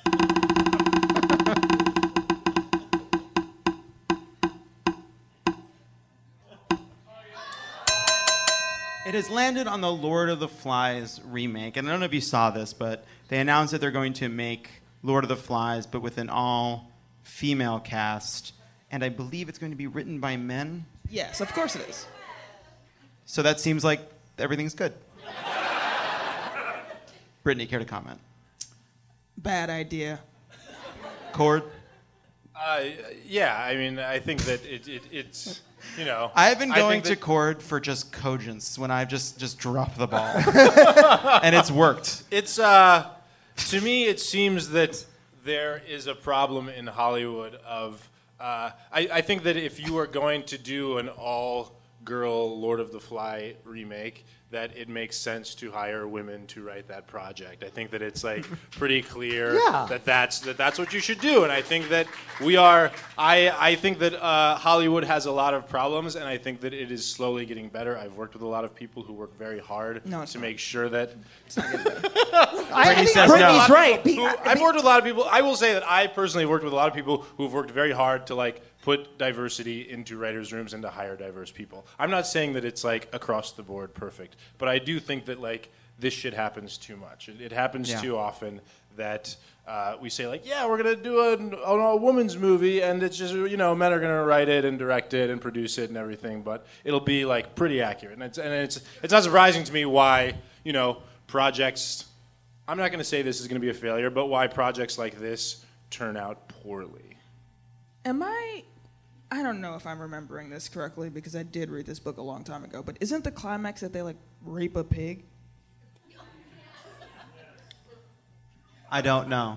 C: It has landed on the Lord of the Flies remake. And I don't know if you saw this, but they announced that they're going to make Lord of the Flies, but with an all-female cast. And I believe it's going to be written by men.
H: Yes, of course it is.
C: So that seems like everything's good. Brittany, care to comment?
H: Bad idea.
C: Cord?
G: Uh, yeah, I mean, I think that it, it, it's, you know.
C: I've been going
G: I think
C: to Cord for just cogence when I've just, just dropped the ball. And it's worked.
G: It's, uh, to me, it seems that there is a problem in Hollywood of, uh, I, I think that if you are going to do an all-girl Lord of the Fly remake, that it makes sense to hire women to write that project. I think that it's like pretty clear
F: Yeah.
G: that that's that that's what you should do. And I think that we are. I I think that uh, Hollywood has a lot of problems, and I think that it is slowly getting better. I've worked with a lot of people who work very hard
H: No, it's
G: to
H: not.
G: make sure that.
H: It's not getting better.
F: I, I think
C: says
F: Brittany's
C: no.
F: right.
G: Who- I've worked with a lot of people. I will say that I personally have worked with a lot of people who've worked very hard to like put diversity into writers' rooms and to hire diverse people. I'm not saying that it's like across the board perfect, but I do think that like this shit happens too much. It, it happens
C: Yeah.
G: too often that uh, we say like, yeah, we're gonna do a, a, a woman's movie, and it's just, you know, men are gonna write it and direct it and produce it and everything, but it'll be like pretty accurate. And it's and it's it's not surprising to me why, you know, projects. I'm not gonna say this is gonna be a failure, but why projects like this turn out poorly.
H: Am I... I don't know if I'm remembering this correctly because I did read this book a long time ago, but isn't the climax that they, like, rape a pig?
C: I don't know.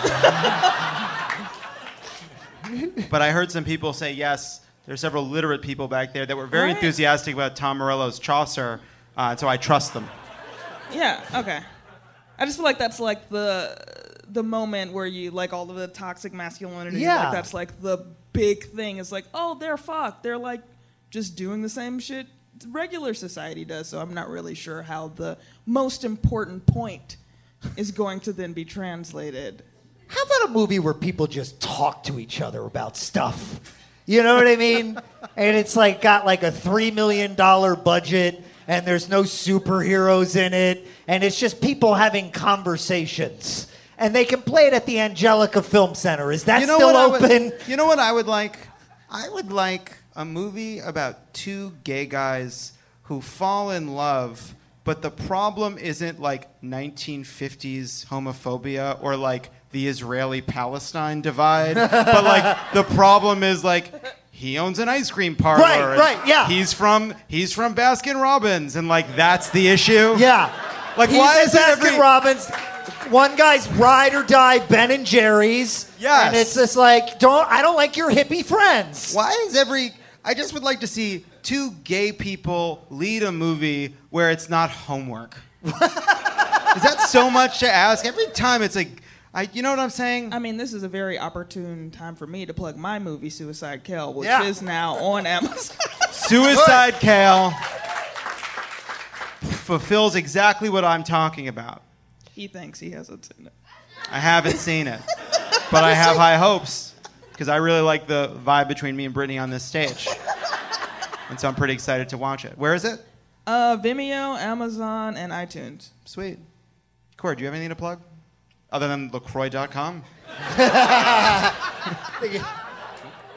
C: But I heard some people say yes. There are several literate people back there that were very
H: Right.
C: enthusiastic about Tom Morello's Chaucer, uh, and so I trust them.
H: Yeah, okay. I just feel like that's, like, the the moment where you, like, all of the toxic masculinity,
F: Yeah.
H: like, that's, like, the big thing. It's like, oh, they're fucked. They're, like, just doing the same shit regular society does, so I'm not really sure how the most important point is going to then be translated.
F: How about a movie where people just talk to each other about stuff? You know what I mean? And it's like got like a three million dollars budget and there's no superheroes in it. And it's just people having conversations. And they can play it at the Angelica Film Center. Is that
C: You know
F: still
C: what I would-
F: open?
C: you know what I would like? I would like a movie about two gay guys who fall in love, but the problem isn't like nineteen fifties homophobia or like the Israeli-Palestine divide, but like the problem is like he owns an ice cream parlor.
F: Right,
C: and
F: right, yeah.
C: He's from he's from Baskin Robbins, and like that's the issue.
F: Yeah.
C: Like
F: He's
C: why
F: at
C: is it
F: Baskin
C: every
F: Robbins? One guy's ride or die Ben and Jerry's.
C: Yes.
F: And it's just like, don't I don't like your hippie friends.
C: Why is every... I just would like to see two gay people lead a movie where it's not homework. Is that so much to ask? Every time it's like... I, you know what I'm saying?
H: I mean, this is a very opportune time for me to plug my movie, Suicide Kale, which
C: Yeah.
H: is now on Amazon.
C: Suicide Kale fulfills exactly what I'm talking about.
H: He thinks he hasn't seen it.
C: I haven't seen it, but I have high hopes because I really like the vibe between me and Brittany on this stage. And so I'm pretty excited to watch it. Where is it?
H: Uh, Vimeo, Amazon, and iTunes.
C: Sweet. Cord, do you have anything to plug? Other than LaCroix dot com?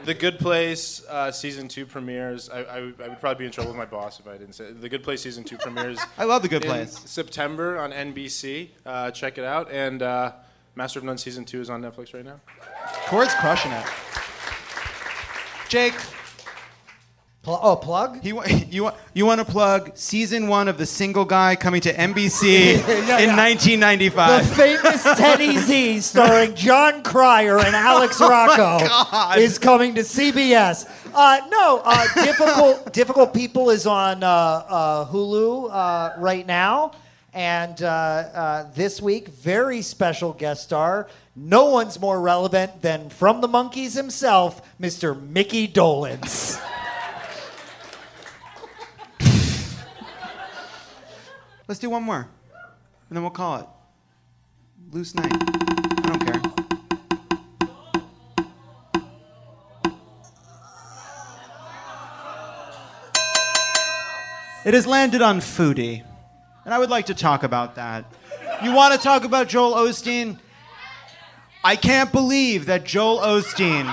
G: The Good Place uh, season two premieres. I, I, would- I would probably be in trouble with my boss if I didn't say it. The Good Place season two premieres.
C: I love The Good
G: in
C: Place.
G: September on N B C. Uh, check it out. And uh, Master of None season two is on Netflix right now.
C: Cord's crushing it. Jake.
F: Pl- oh, plug?
C: He, wa- you, wa- you want to plug season one of The Single Guy coming to N B C
F: Yeah,
C: in
F: yeah.
C: nineteen ninety-five.
F: The famous Teddy Z, starring John Cryer and Alex Rocco,
C: God.
F: is coming to C B S. Uh, no, uh, difficult, difficult people is on uh, uh, Hulu uh, right now, and uh, uh, this week, very special guest star. No one's more relevant than from the Monkees himself, Mister Mickey Dolenz.
C: Let's do one more, and then we'll call it. Loose night. I don't care. It has landed on Foodie, and I would like to talk about that. You want to talk about Joel Osteen? I can't believe that Joel Osteen,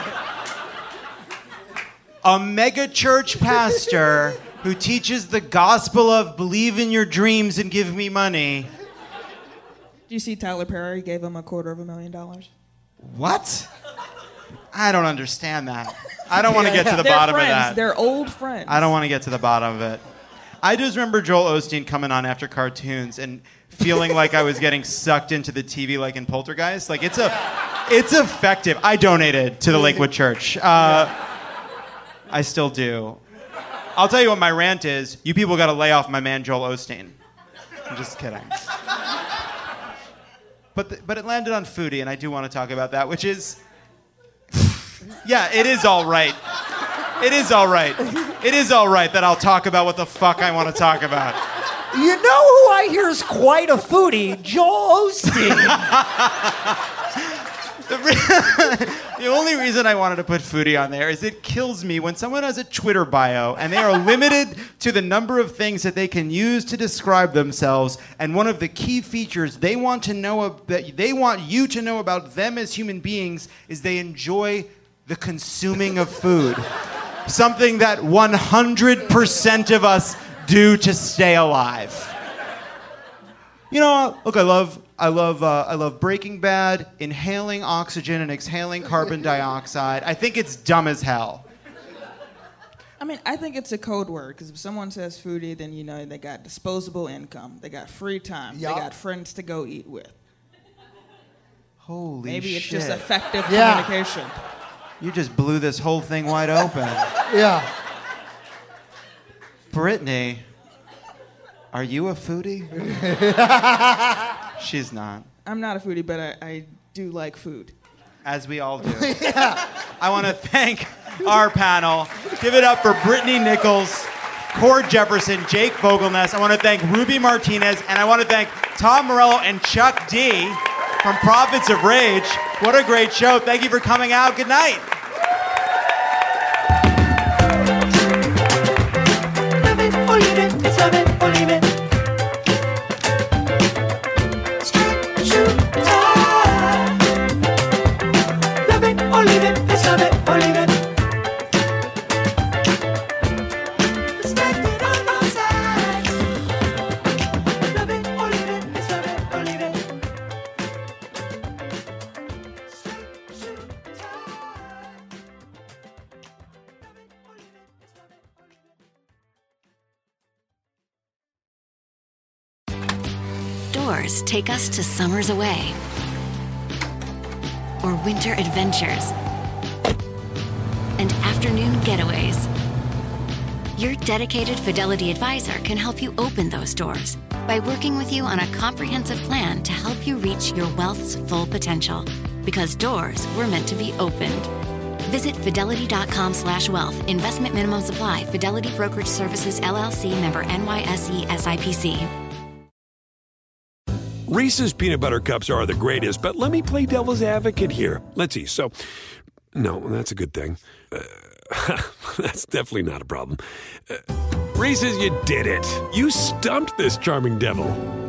C: a mega church pastor who teaches the gospel of believe in your dreams and give me money.
H: Do you see Tyler Perry gave him a quarter of a million dollars?
C: What? I don't understand that. I don't want to get to the
H: They're
C: bottom
H: friends.
C: of that.
H: They're old friends.
C: I don't want to get to the bottom of it. I just remember Joel Osteen coming on after cartoons and feeling like I was getting sucked into the T V like in Poltergeist. Like it's a, it's effective. I donated to the Lakewood Church. Uh, I still do. I'll tell you what my rant is. You people got to lay off my man Joel Osteen. I'm just kidding. But the, but it landed on Foodie, and I do want to talk about that, which is, yeah, it is all right. It is all right. It is all right that I'll talk about what the fuck I want to talk about.
F: You know who I hear is quite a foodie? Joel Osteen.
C: The, re- the only reason I wanted to put Foodie on there is it kills me when someone has a Twitter bio and they are limited to the number of things that they can use to describe themselves, and one of the key features they want to know ab- that they want you to know about them as human beings is they enjoy the consuming of food. Something that one hundred percent of us do to stay alive. You know, look, I love I love uh, I love Breaking Bad, inhaling oxygen and exhaling carbon dioxide. I think it's dumb as hell.
H: I mean, I think it's a code word, because if someone says foodie, then you know they got disposable income, they got free time,
F: Yup.
H: they got friends to go eat with.
C: Holy
H: Maybe
C: shit.
H: it's just effective
F: Yeah.
H: communication.
C: You just blew this whole thing wide open.
F: Yeah.
C: Brittany, are you a foodie? She's not.
H: I'm not a foodie, but I, I do like food.
C: As we all do. I want to thank our panel. Give it up for Brittany Nichols, Cord Jefferson, Jake Vogelnest. I want to thank Ruby Martinez, and I want to thank Tom Morello and Chuck D from Prophets of Rage. What a great show. Thank you for coming out. Good night.
B: Love it or leave it, it's love it or leave it. Straight shooter. Love it or leave it, it's love it or leave it. Respected on all sides. Love it or leave it, it's love it or leave it. Straight shooter.
Q: Doors take us to summers away or winter adventures and afternoon getaways. Your dedicated Fidelity advisor can help you open those doors by working with you on a comprehensive plan to help you reach your wealth's full potential, because doors were meant to be opened. Visit fidelity.com slash wealth. Investment minimum supply. Fidelity Brokerage Services, L L C, member N Y S E S I P C.
L: Reese's peanut butter cups are the greatest, but let me play devil's advocate here. Let's see. So, no, that's a good thing. Uh, that's definitely not a problem. Uh, Reese's, you did it. You stumped this charming devil.